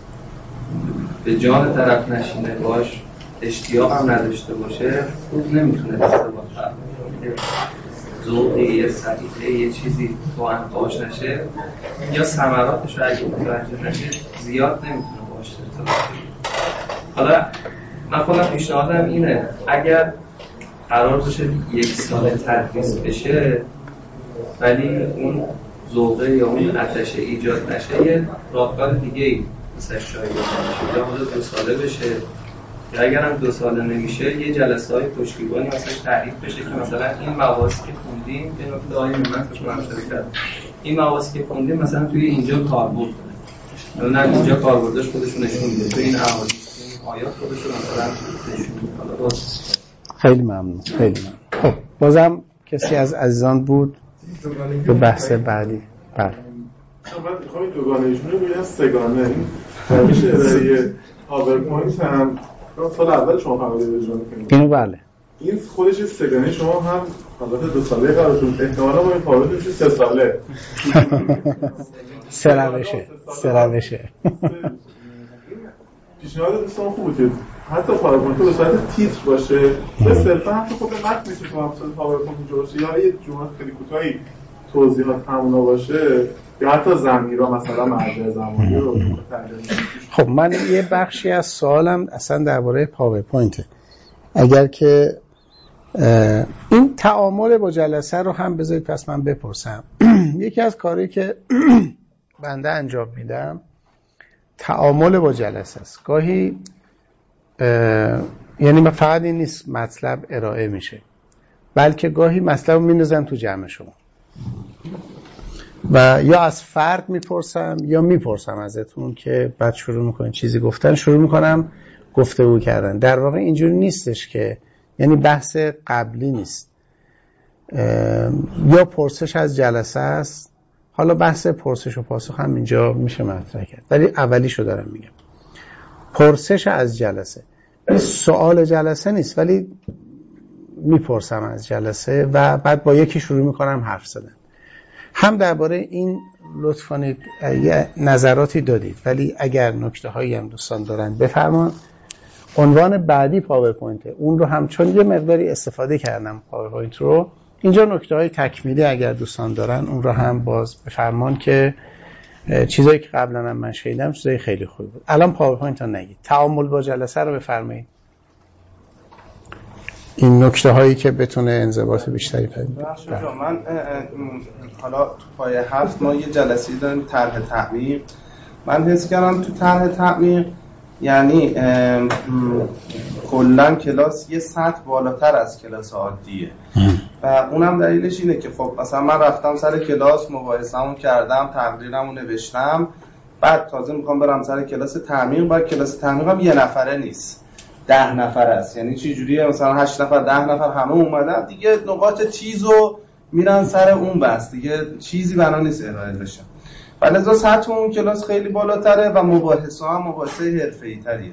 به جان طرف نشینه، باش اشتیاق هم نداشته باشه، خوب نمیتونه استفاده کنه. ذوقی یه صحیحه یه چیزی تو انفاش نشه یا ثمراتش رو اگه متوجه نشه زیاد نمیتونه باشه ارتباط. حالا من خودم پیشنهادم اینه اگر قرار باشه یک سال تدریس بشه ولی اون ذوقه یا اون آتش ایجاد نشه، یه راهکار دیگه ای مثلا شاید باشه، یا حالا دو ساله بشه، یا اگر هم دو ساله نمیشه یه جلسه های پشتیبانی مثلا تعریف بشه که مثلا این مواردی که خوندیم به نکته دائمی من فکر کنم شرکت این مواردی که خوندیم مثلا توی اینجا کاربرد داره، نه اینجا کاربردش خودشون نشون میده، توی این احادیث این آیات خودشون مثلا نشون میده. خیلی ممنون. خیلی ممنون. خب بازم کسی از عزیزان بود به بحث بعدی؟ بله. من میخوام این دوگانه‌ایشون رو بگم سگانه. این روش اداره پاورپوینت هم سال اول شما فهمیدید اجرا می‌کنید. اینو بله. این خودش سگانه شما هم البته دو ساله قرارتون احتمالاً با این پاورپوینت میشه سه ساله. سه روشه. سه روشه. پیشنهاد دوستان خوبه که حتی پاورپوینت به صورت تیتر باشه، به صرفا هم خود متن میشه تو همسال پاورپوینت باشه، یا یه جمله خیلی کوتاهی توضیحات همونا باشه، یا حتی ضمیرا مثلا مرجع زمانی رو ترجمه. خب من یه بخشی از سوالم اصلا درباره پاورپوینته. اگر که این تعامل با جلسه رو هم بذارید پس من بپرسم. یکی از کاری که بنده انجام میدم تعامل با جلسه است. گاهی یعنی فقط این نیست مطلب ارائه میشه، بلکه گاهی مطلب رو میندازم تو جمع شما و یا از فرد میپرسم یا میپرسم ازتون که بعد شروع میکنین چیزی گفتن، شروع میکنم گفتگو کردن. در واقع اینجوری نیستش که یعنی بحث قبلی نیست یا پرسش از جلسه است. حالا بحث پرسش و پاسخ هم اینجا میشه مطرح کرد، ولی اولیشو دارم میگم. پرسش از جلسه این سوال جلسه نیست، ولی میپرسم از جلسه و بعد با یکی شروع میکنم حرف زدن. هم درباره این لطف کنید نظراتی دادید، ولی اگر نکته هایی هم دوستان دارن بفرمان. عنوان بعدی پاورپوینت، اون رو هم چون یه مقداری استفاده کردم پاورپوینت رو، اینجا نکته های تکمیلی اگر دوستان دارن اون رو هم باز بفرمان که چیزایی که قبلا هم من شنیدم چیزای خیلی خوبی بود. الان پاورپوینت ها نگید، تعامل با جلسه رو بفرمایید. این نکته هایی که بتونه انضباط بیشتری پیدا کنه. من حالا تو پایه هفت ما یه جلسه داریم طرح تعمیق. من حس کردم تو طرح تعمیق یعنی کلا کلاس یه سطح بالاتر از کلاس عادیه و اونم دلیلش اینه که خب مثلا من رفتم سر کلاس مباحثه‌مو کردم، تقریرمو نوشتم، بعد تازه میخوام برم سر کلاس تعمیق. بعد کلاس تعمیق هم یه نفره نیست، ده نفر است. یعنی چه جوریه؟ مثلا هشت نفر ده نفر همه اومدن دیگه، نقاط چیزو میرن سر اون بس دیگه، چیزی بنا نیست ارائه بشه. ولذا سطح اون کلاس خیلی بالاتره و مباحثه هم مباحثه حرفه‌ای تریه.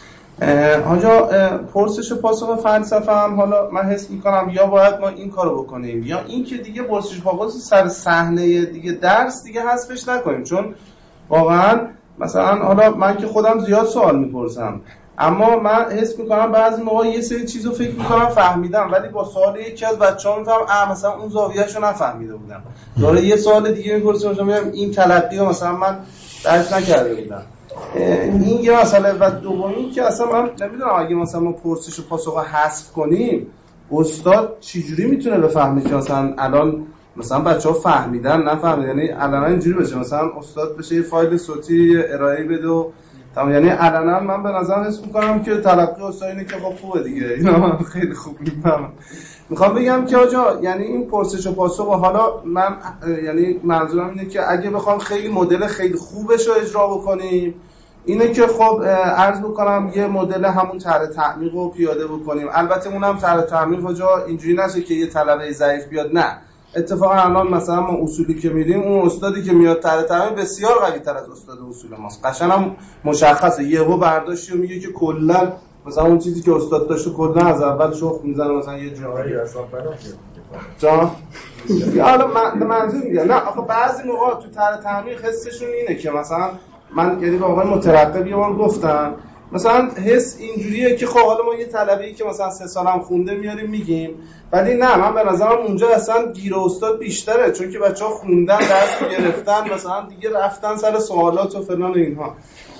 آنجا پرسش و پاسخ فلسفه هم حالا من حس میکنم یا باید ما این کارو بکنیم یا این که دیگه پرسش و پاسخ سر صحنه دیگه درس دیگه حذفش نکنیم، چون واقعا مثلا حالا من که خودم زیاد سوال میپرسم، اما من حس میکنم بعضی موقع یه سری چیزو فکر میکنم فهمیدم، ولی با سوال یکی از بچه‌ها میفهمم اه مثلا اون زاویه‌شو نفهمیده بودم. داره یه سوال دیگه میپرسه، مثلا میگم این تلقی رو مثلا من درک نکرده بودم. این یه مسئله. و دومی که اصلا من نمیدونم اگه مثلا ما پرسش و پاسخ حذف کنیم استاد چجوری میتونه بفهمه که مثلا الان مثلا بچه‌ها فهمیدن نفهمیدن. یعنی الان اینجوری بشه مثلا استاد بشه یه فایل صوتی ارائه بده و تمام. یعنی الان من به نظر حس می‌کنم که تلقی استاد اینه که خب خوبه دیگه، اینا من خیلی خوب میفهمم. میخوام بگم که آجا یعنی این پرسش و پاسخ و حالا من یعنی منظورم اینه که اگه بخوام خیلی مدل خیلی خوبش رو اجرا بکنیم اینه که خب عرض بکنم یه مدل همون طرح تعمیق رو پیاده بکنیم. البته اونم طرح تعمیق آجا اینجوری نشه که یه طلبه ضعیف بیاد، نه. اتفاقا الان مثلا ما اصولی که میریم اون استادی که میاد طرح تعمیق بسیار قوی‌تر از استاد اصول ماست. قشنگ هم مشخصه، یهو برداشتی و میگه که کلا مثلا اون چیزی که استاد داشته کلا از اول شخ میزنه مثلا یه جایی اصلا بنا جا حالا من منظور میگم نه آخه بعضی موقع تو طرح تعمیق حسشون اینه که مثلا من یعنی واقعا مترقب یه بار گفتم مثلا حس اینجوریه که خب حالا ما یه طلبه‌ای که مثلا سه سالم خونده میاریم میگیم، ولی نه من به نظرم اونجا اصلا گیر استاد بیشتره، چون که بچه‌ها خوندن درس گرفتن مثلا دیگه رفتن سر سوالات و فلان و اینها.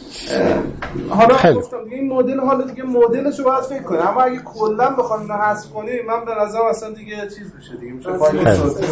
حالا خیلی. گفتم دیگه این مدل حالا دیگه مدلشو باید فکر کنیم، اما اگه کلا بخوایم اینو حذف کنیم من به نظرم اصلا دیگه چیز بشه دیگه میشه فایل صوتی.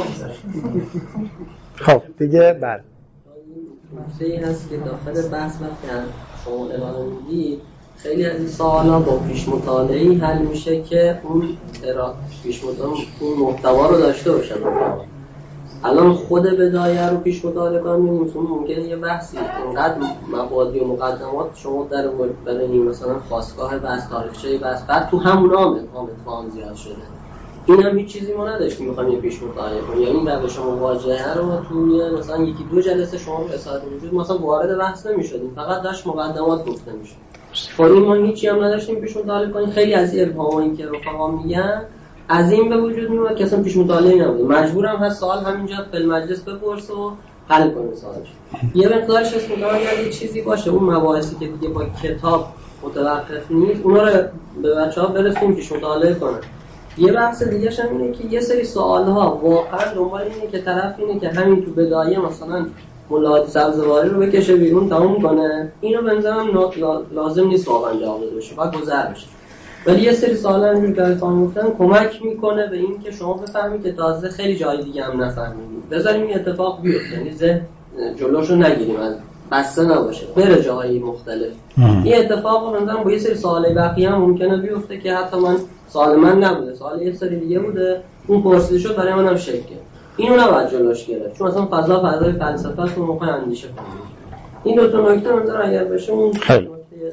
خب دیگه بعد نکته‌ای هست که داخل بحث وقتی شما ارائه میدید خیلی از این سوالا با پیش مطالعه‌ای حل میشه که اون ارائه پیش مطالعه اون محتوا رو داشته باشه. الان خود بدایه رو پیش مطالعه کنیم مثلا ممکنه یه بحثی اینقدر مبادی و مقدمات شما در برای مثلا خواستگاه بحث تاریخچه بحث بعد تو همون آمد آمد فان زیاد شده. این هم هیچ چیزی ما نداشت میخوام یه پیش مطالعه کنیم، یعنی روش مواجهه رو توی مثلا یکی دو جلسه شما به اصالت وجود مثلا وارد بحث نمی‌شدیم، فقط داشت مقدمات گفته می‌شد. فوری ما هیچی هم نداشتیم پیش مطالعه کنیم. خیلی از این ابهامایی که رفقا میگن از این به وجود میاد که اصلا پیش مطالعه نبود. مجبورم هست سوال همینجا فل مجلس بپرس و حل کنه سوالش. یه مقدارش اسم اگر یه چیزی باشه اون مباحثی که دیگه با کتاب متوقف نیست اونا رو به بچه‌ها برسونیم پیش مطالعه کنن. یه بحث دیگه هم اینه که یه سری سوال‌ها واقعا دنبال اینه که طرف اینه که همین تو بدایه مثلا ملاحظه سبزواری رو بکشه بیرون تموم کنه، اینو به نظرم لازم نیست واقعا جواب بشه، باید گذر بشه. ولی یه سری سوالا اینجوری که تمام گفتن کمک میکنه به این که شما بفهمید که تازه خیلی جای دیگه هم نفهمید. بذاریم این اتفاق بیفته، یعنی ذهن جلوشو نگیریم از بسته نباشه، بره جاهای مختلف. این اتفاق رو مثلا با یه سری سوال بقیه هم ممکنه بیفته که حتی من سوال من نبوده، سوال یه سری دیگه بوده، اون پرسیده شد برای منم شکل. اینو نباید جلوش گرفت، چون مثلا فضا فضای فلسفه است و موقع اندیشه کنیم. این دو تا نکته نظر اگر بشه اون خیلی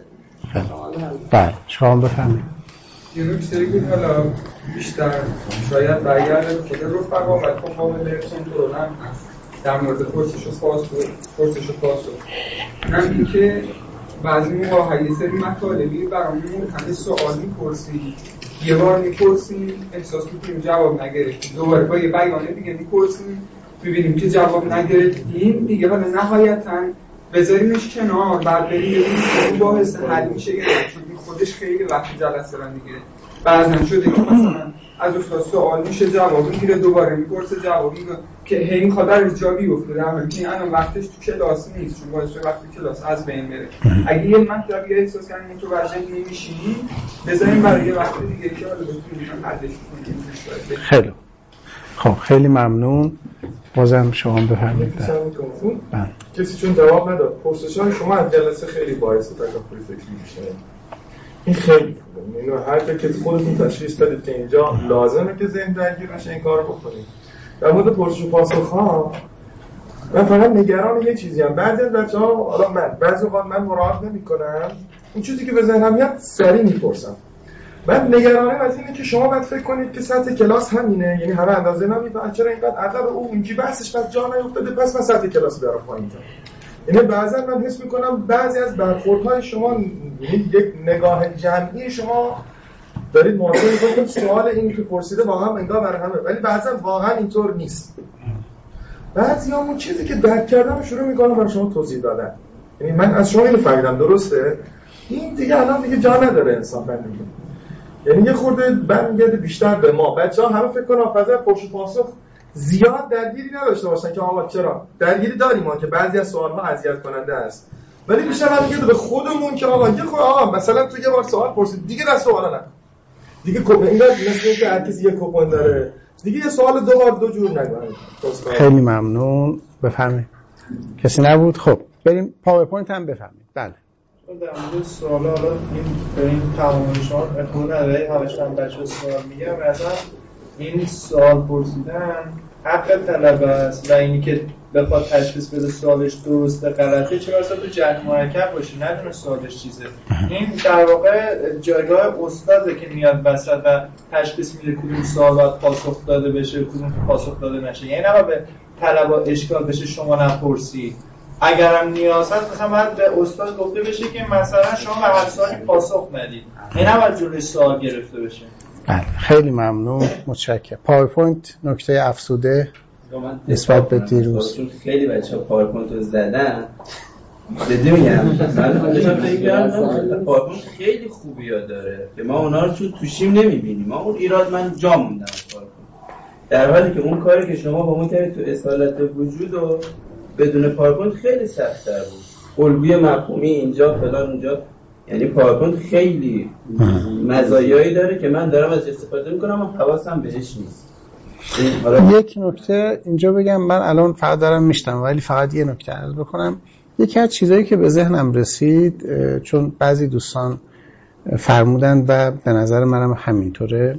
بله شما بفهمید. یه نکته بود حالا بیشتر شاید برگرده که در رفقا و خب قابل کنترلن در مورد پرسش و پاسخ پرسش و پاسخ هم این که بعضی موقع یه سری مطالبی برامون همه سوال میپرسیم، یه بار میپرسیم احساس میکنیم جواب نگرفتیم، دوباره با یه بیانه دیگه میپرسیم ببینیم که جواب نگرفتیم دیگه، حالا نهایتاً بذاریمش کنار بعد بریم یه روز باحث حل میشه گرفت، چون خودش خیلی وقت جلسه رو میگیره. بعضا شده که مثلا از استاد سوال میشه جواب میگیره، دوباره میپرسه جواب میگه که هی میخواد در جایی افته، در حالی که الان وقتش تو کلاس نیست، چون باعث وقتی کلاس از بین بره. اگه یه مطلبی احساس کنیم متوجه نمیشیم بذاریم برای وقت دیگه که حالا بتونیم حلش کنیم. خیلی خب خیلی ممنون. بازم شما بفرمایید. کسی چون جواب نداد پرسش‌های شما از جلسه خیلی باعث تکافل فکری میشه. این خیلی خوبه. اینو هر جا که خودتون تشخیص دادید که اینجا لازمه که ذهن درگیر بشه این کارو بکنید. در مورد پرسش و پاسخ‌ها من فقط نگران یه چیزی ام. بعضی از بچه‌ها حالا من بعضی وقت من مراجعه نمی‌کنم، اون چیزی که به ذهنم میاد سریع میپرسم. من نگرانم از اینه که شما باید فکر کنید که سطح کلاس همینه، یعنی همه اندازه نمی‌فهمن چرا اینقدر عقب اون اینجی بحثش بس جا نیفتاده پس من سطح کلاس رو برام پایین‌تر. یعنی بعضا من حس می‌کنم بعضی از برخوردهای شما یعنی یک نگاه جمعی شما دارید مواجه می‌کنید سوال اینی که پرسیده واقعا انگار برای همه، ولی بعضا واقعا اینطور نیست. بعضی‌ها اون چیزی که درک کردم شروع می‌کنم برای شما توضیح دادن. یعنی من از شما اینو فهمیدم درسته؟ این دیگه الان دیگه جا نداره انسان بندگی. یعنی یه خورده برمیگرده بیشتر به ما. بچه‌ها همه فکر کنن فضای پرسش و پاسخ زیاد درگیری نداشته باشن که آقا چرا؟ درگیری داریم ما که بعضی از سوال‌ها اذیت کننده است. ولی بیشتر برمیگرده به خودمون که آقا یه خود آقا مثلا تو یه بار سوال پرسید دیگه دست سوالا نه. دیگه کوپن اینقدر مثل اینکه هر کسی یه کوپن داره. دیگه یه سوال دو بار دو جور نگن. خیلی ممنون. بفرمایید. کسی نبود؟ خب بریم پاورپوینت هم بفرمایید. بله. در مورد سوالا حالا این به این تمام شما اخوان نداره هاوشتن بچه سوال میگم مثلا این سوال پرسیدن حق طلب است و اینی که بخواد تشخیص بده سوالش درسته غلطه چه واسه تو جهت مرکب باشه ندونه سوالش چیزه. این در واقع جایگاه استاده که میاد وسط و تشخیص میده کدوم سوال باید پاسخ داده بشه کدوم پاسخ داده نشه، یعنی نه به طلبا اشکال بشه شما نپرسید. اگرم نیاز هست مثلا باید به استاد گفته بشه که مثلا شما به هر سوالی پاسخ ندید، این نباید جلوی سوال گرفته بشه. بله خیلی ممنون متشکرم. پاورپوینت نکته افسوده نسبت به دیروز خیلی بچه‌ها پاورپوینت رو زدن جدی میگم من داشتم فکر کردم پاورپوینت خیلی خوبی‌ها داره که ما اونا رو تو توشیم نمی‌بینیم. ما اون ایراد من جا موندم پاورپوینت، در حالی که اون کاری که شما با اون کردید تو اصالت وجود و بدون پاورپوینت خیلی سخت‌تر بود. الگوی مفهومی اینجا فلان اونجا، یعنی پاورپوینت خیلی مزایایی داره که من دارم از استفاده میکنم و حواسم بهش نیست. یک نکته اینجا بگم، من الان فقط دارم میشتم ولی فقط یه نکته عرض بکنم. یکی از چیزایی که به ذهنم رسید چون بعضی دوستان فرمودن و به نظر منم همینطوره،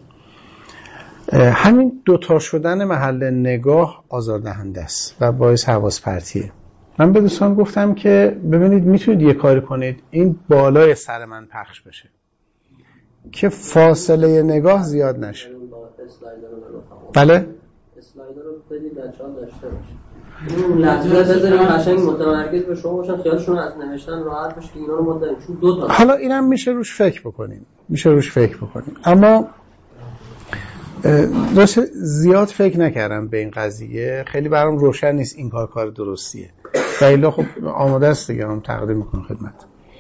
همین دوتا شدن محل نگاه آزاردهنده است و باعث حواس پرتیه. من به دوستان گفتم که ببینید میتونید یه کاری کنید این بالای سر من پخش بشه که فاصله نگاه زیاد نشه. بله؟ اسلایدر رو بدید بچه‌ها داشته باشه. اون لحظه بذاریم قشنگ متمرکز به شما باشن خیالشون از نوشتن راحت باشه که اینا رو ما داریم چون دو تا. حالا اینم میشه روش فکر بکنیم. میشه روش فکر بکنیم. اما درست زیاد فکر نکردم به این قضیه، خیلی برام روشن نیست این کار کار درستیه. خیلی خب آماده است دیگه، هم تقدیم میکنم خدمت.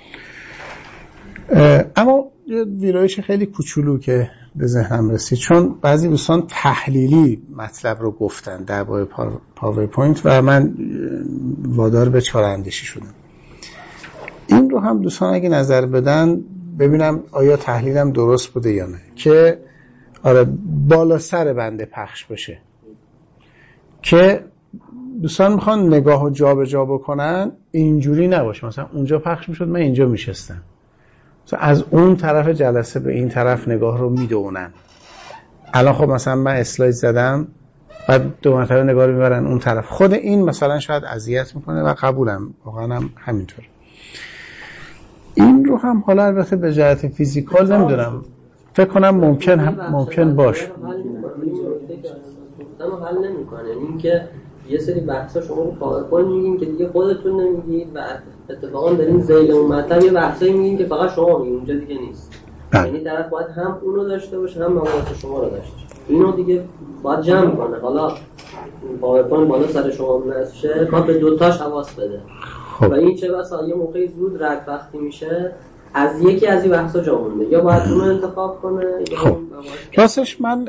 اما یه ویرایش خیلی کوچولو که به ذهنم رسید، چون بعضی دوستان تحلیلی مطلب رو گفتن درباره پاورپوینت و من وادار به چاره‌اندیشی شدم. این رو هم دوستان اگه نظر بدن ببینم آیا تحلیلم درست بوده یا نه، که آره بالا سر بنده پخش بشه که دوستان میخوان نگاه و جا به جا بکنن، اینجوری نباشه مثلا اونجا پخش میشد من اینجا میشستم، مثلا از اون طرف جلسه به این طرف نگاه رو میدونن. الان خب مثلا من اسلاید زدم بعد دو مرتبه نگاه رو میبرن اون طرف، خود این مثلا شاید اذیت میکنه و قبولم واقعا هم همینطور. این رو هم حالا البته به جهت فیزیکال نمیدونم، فکر کنم ممکن هم ممکن باشه. اما حل نمیکنه این که یه سری بحثا شما رو پاورپوینت میگین که دیگه خودتون نمیگید و اتفاقا دارین ذیل اون مطلب یه بحثایی میگین که فقط شما میگین اونجا دیگه نیست. یعنی طرف باید هم اونو داشته باشه هم مقالات شما رو داشته باشه، اینو دیگه باید جمع کنه. حالا پاورپوینت بالا سر شما نشه باید به دوتاش حواس بده. خب. و این چه بسا یه موقعی زود رد وقتی میشه از یکی از این بحثا جا مونده، یا باید اونو انتخاب کنه یا خب. راستش من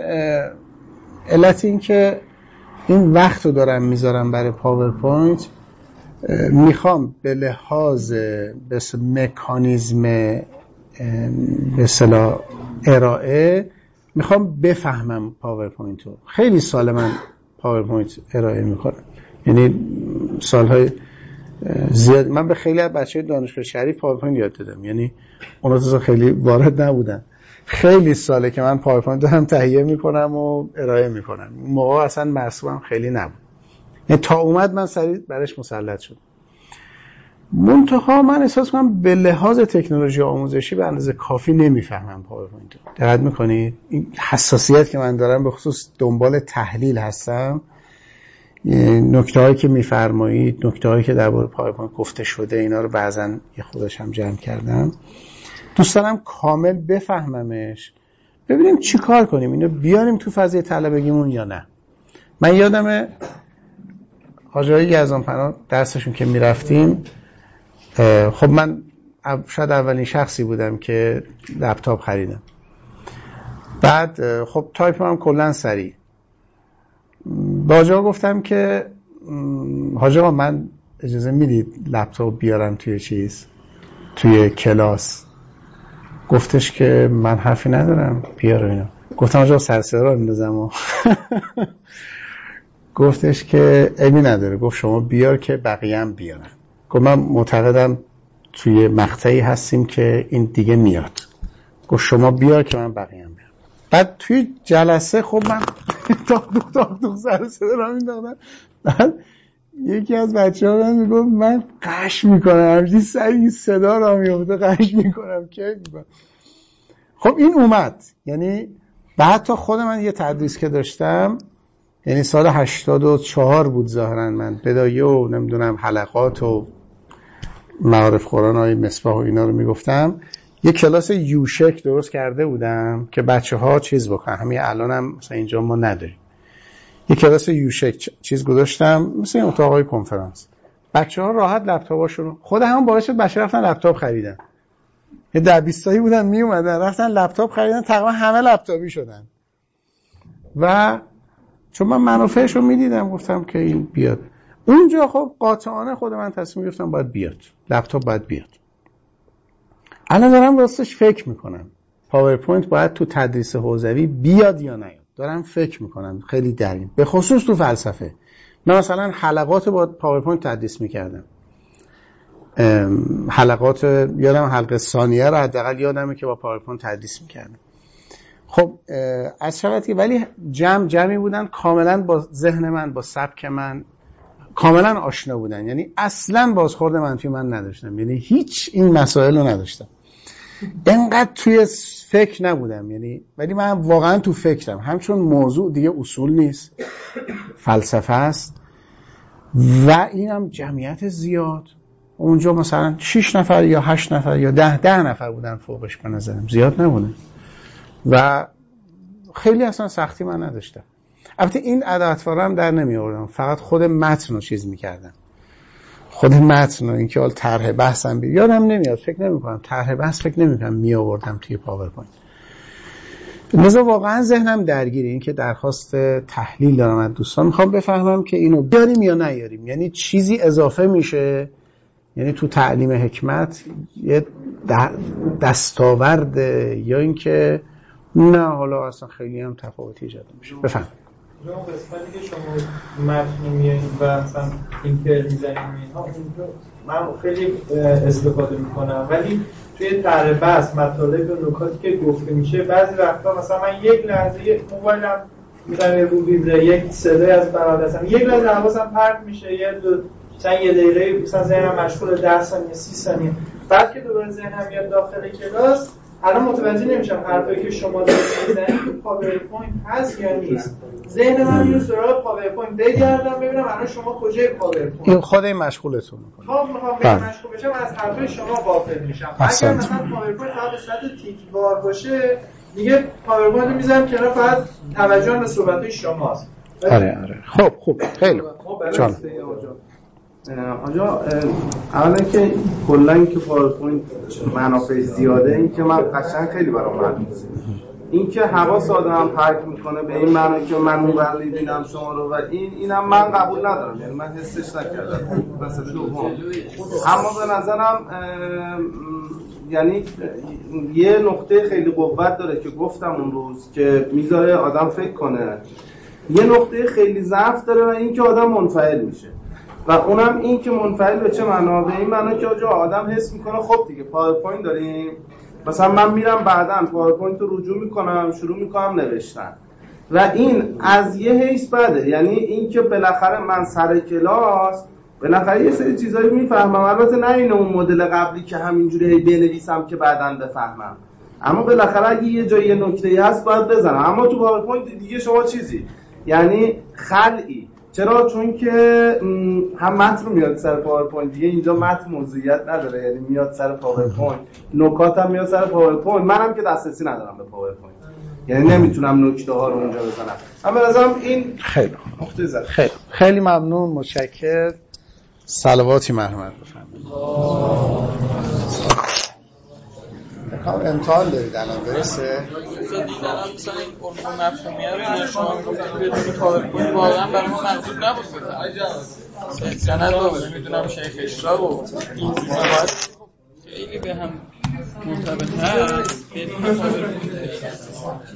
علت این که این وقت رو دارم میذارم برای پاورپوینت، میخوام به لحاظ به مکانیزم به اصطلاح ارائه میخوام بفهمم پاورپوینت رو. خیلی سال من پاورپوینت ارائه میکنم، یعنی سالهای زیاد من به خیلی از بچه دانشگاه شریف پاورپوینت یاد دادم، یعنی اونا تو خیلی وارد نبودن. خیلی ساله که من پاورپوینت دارم تهیه میکنم و ارائه میکنم، اون موقع اصلا مرسومم خیلی نبود، یعنی تا اومد من سریع برش مسلط شد. منتها من احساس کنم به لحاظ تکنولوژی آموزشی به اندازه کافی نمیفهمم پاورپوینت رو. دقت میکنید این حساسیت که من دارم به خصوص دنبال تحلیل هستم، نکته‌هایی که میفرمایید، نکته‌هایی که درباره پاورپوینت گفته شده، اینا رو بعضن یه خودش هم جمع کردم، دوست دارم کامل بفهممش، ببینیم چی کار کنیم، اینو بیاریم تو فضای طلبگیمون یا نه. من یادمه حاجی های یزدانپناه درسشون که میرفتیم، خب من شاید اولین شخصی بودم که لپتاپ خریدم، بعد خب تایپ هم کلن سریع. با حاجی ها گفتم که حاجی ها من اجازه میدید لپتاپ بیارم توی چیز توی کلاس؟ گفتش که من حرفی ندارم بیار اینا. گفتم آجا سرسره رو میندازم و گفتش که ایمی نداره، گفت شما بیار که بقیه هم بیارن. گفت من معتقدم توی مقطعی هستیم که این دیگه میاد، گفت شما بیار که من بقیه هم بیارم. بعد توی جلسه خب من تاق دوخ تاق دوخ سرسره رو میندازم، بعد یکی از بچه ها من میگفت من قش میکنم همچین سری صدا را میفته قش میکنم که میکنم. خب این اومد، یعنی بعد تا خود من یه تدریس که داشتم، یعنی سال هشتاد و چهار بود ظاهرا، من بدایه و نمیدونم حلقات و معارف قرآن های مصباح و اینا رو میگفتم، یه کلاس یوشک درست کرده بودم که بچه ها چیز بکنن، همین الان هم مثلا اینجا ما نداریم، یه کلاس یوشک چیز گذاشتم مثل این اتاقای کنفرانس، بچه ها راحت لپتاپاشون، خود هم باعث شد بچه رفتن لپتاپ خریدن، یه ده بیستایی بودن می اومدن رفتن لپتاپ خریدن، تقریبا همه لپتاپی شدن. و چون من منافعش رو میدیدم گفتم که این بیاد اونجا، خب قاطعانه خود من تصمیم گرفتم باید بیاد لپتاپ، باید بیاد. الان دارم راستش فکر میکنم پاورپوینت باید تو تدریس حوزوی بیاد یا نیاد، دارم فکر میکنم خیلی درین، به خصوص تو فلسفه. من مثلا حلقات با پاورپوینت تدریس میکردم، حلقات یادم حلقه ثانیه رو حداقل یادمه که با پاورپوینت تدریس میکردم. خب از شبت که ولی جمع جمعی بودن کاملا با ذهن من، با سبک من کاملا آشنا بودن، یعنی اصلا بازخورد منفی من نداشتم، یعنی هیچ این مسائل رو نداشتم، اینقدر توی فکر نبودم، یعنی ولی من واقعا تو فکرم، همچون موضوع دیگه اصول نیست، فلسفه است و اینم جمعیت زیاد. اونجا مثلا شش نفر یا هشت نفر یا ده ده نفر بودن فوقش، به نظرم زیاد نبودن و خیلی اصلا سختی من نداشتم. البته این ادواتوارا هم در نمی آوردم، فقط خود متن رو چیز می‌کردم، خود متن رو، اینکه حال طرح بحثم بی یادم نمیاد، فکر نمی‌کنم طرح بحث فکر نمی‌کنم می آوردم توی پاورپوینت. لذا واقعا ذهنم درگیره، این که درخواست تحلیل دارم از دوستان، میخوام بفهمم که اینو بیاریم یا نیاریم، یعنی چیزی اضافه میشه، یعنی تو تعلیم حکمت یه دستاورد، یا اینکه نه حالا اصلا خیلی هم تفاوتی ایجاد میشه. بفهم. اون قسمتی که شما متن میایید و مثلا اینتر میزنید اینها اونجا من خیلی استفاده میکنم، ولی توی طرح بحث مطالب و نکاتی که گفته میشه بعضی وقتا مثلا من یک لحظه موبایلم میذارم رو ویبره، یک صدای از برادرم، یک لحظه حواسم پرت میشه، یه دو مثلا یه دقیقه مثلا ذهنم مشغول ده ثانیه سی ثانیه، بعد که دوباره ذهنم میاد داخل کلاس الان متوجه نمیشم حرفایی که شما دارید میزنید تو پاورپوینت هست یا نیست. ذهن من میره سراغ پاورپوینت بگردم ببینم الان شما کجای پاورپوینت. این خود این مشغولتون میکنه. خب میخوام برم مشغول بشم از حرفای شما غافل میشم. اگر مثلا پاورپوینت فقط به صورت تیک بار باشه دیگه پاورپوینت میذارم کنار، فقط توجه به صحبتای شماست. آره آره خب خوب خیلی جان آجا اولا که کلا که پاورپوینت منافع زیاده، این که من قشنگ خیلی برام معلومه، این که حواس آدم پرت میکنه به این معنی که من اونور میبینم شما رو و این اینم من قبول ندارم، یعنی من حسش نکردم مثلا دوم. اما به نظرم یعنی یه نقطه خیلی قوت داره که گفتم اون روز که میذاره آدم فکر کنه، یه نقطه خیلی ضعف داره و این که آدم منفعل میشه و اونم این که منفعل به چه معنا؟ به این معنا که آدم حس میکنه خب دیگه پاورپوینت داریم، مثلا من میرم بعداً پاورپوینت رو رجوع میکنم شروع میکنم نوشتن و این از یه حیث بده، یعنی این که بالاخره من سر کلاس بالاخره یه سری چیزایی میفهمم، البته نه این اون مدل قبلی که همینجوری هی بنویسم که بعداً بفهمم، اما بالاخره اگه یه جایی نکته‌ای هست باید بزنم. اما تو پاورپوینت دیگه شما چیزی یعنی خلعی، چرا؟ چون که هم متن رو میاد سر پاورپوینت دیگه، اینجا متن موضوعیت نداره، یعنی میاد سر پاورپوینت، نکات هم میاد سر پاورپوینت، منم که دسترسی ندارم به پاورپوینت یعنی نمیتونم نکته ها رو اونجا بزنم. اما لازم این خیلی خیلی خیلی ممنون، متشکرم. صلواتی مرحمت بفرمایید. کام امتحان دارید الان درسته؟ مثلا دیدن مثلا این علوم مفهومیه رو شما میگفتید بدون پاورپوینت واقعا برای ما منظور نبود. سند رو میدونم شیخ اشراق و این چیزا خیلی به هم مرتبط هست بدون پاورپوینت.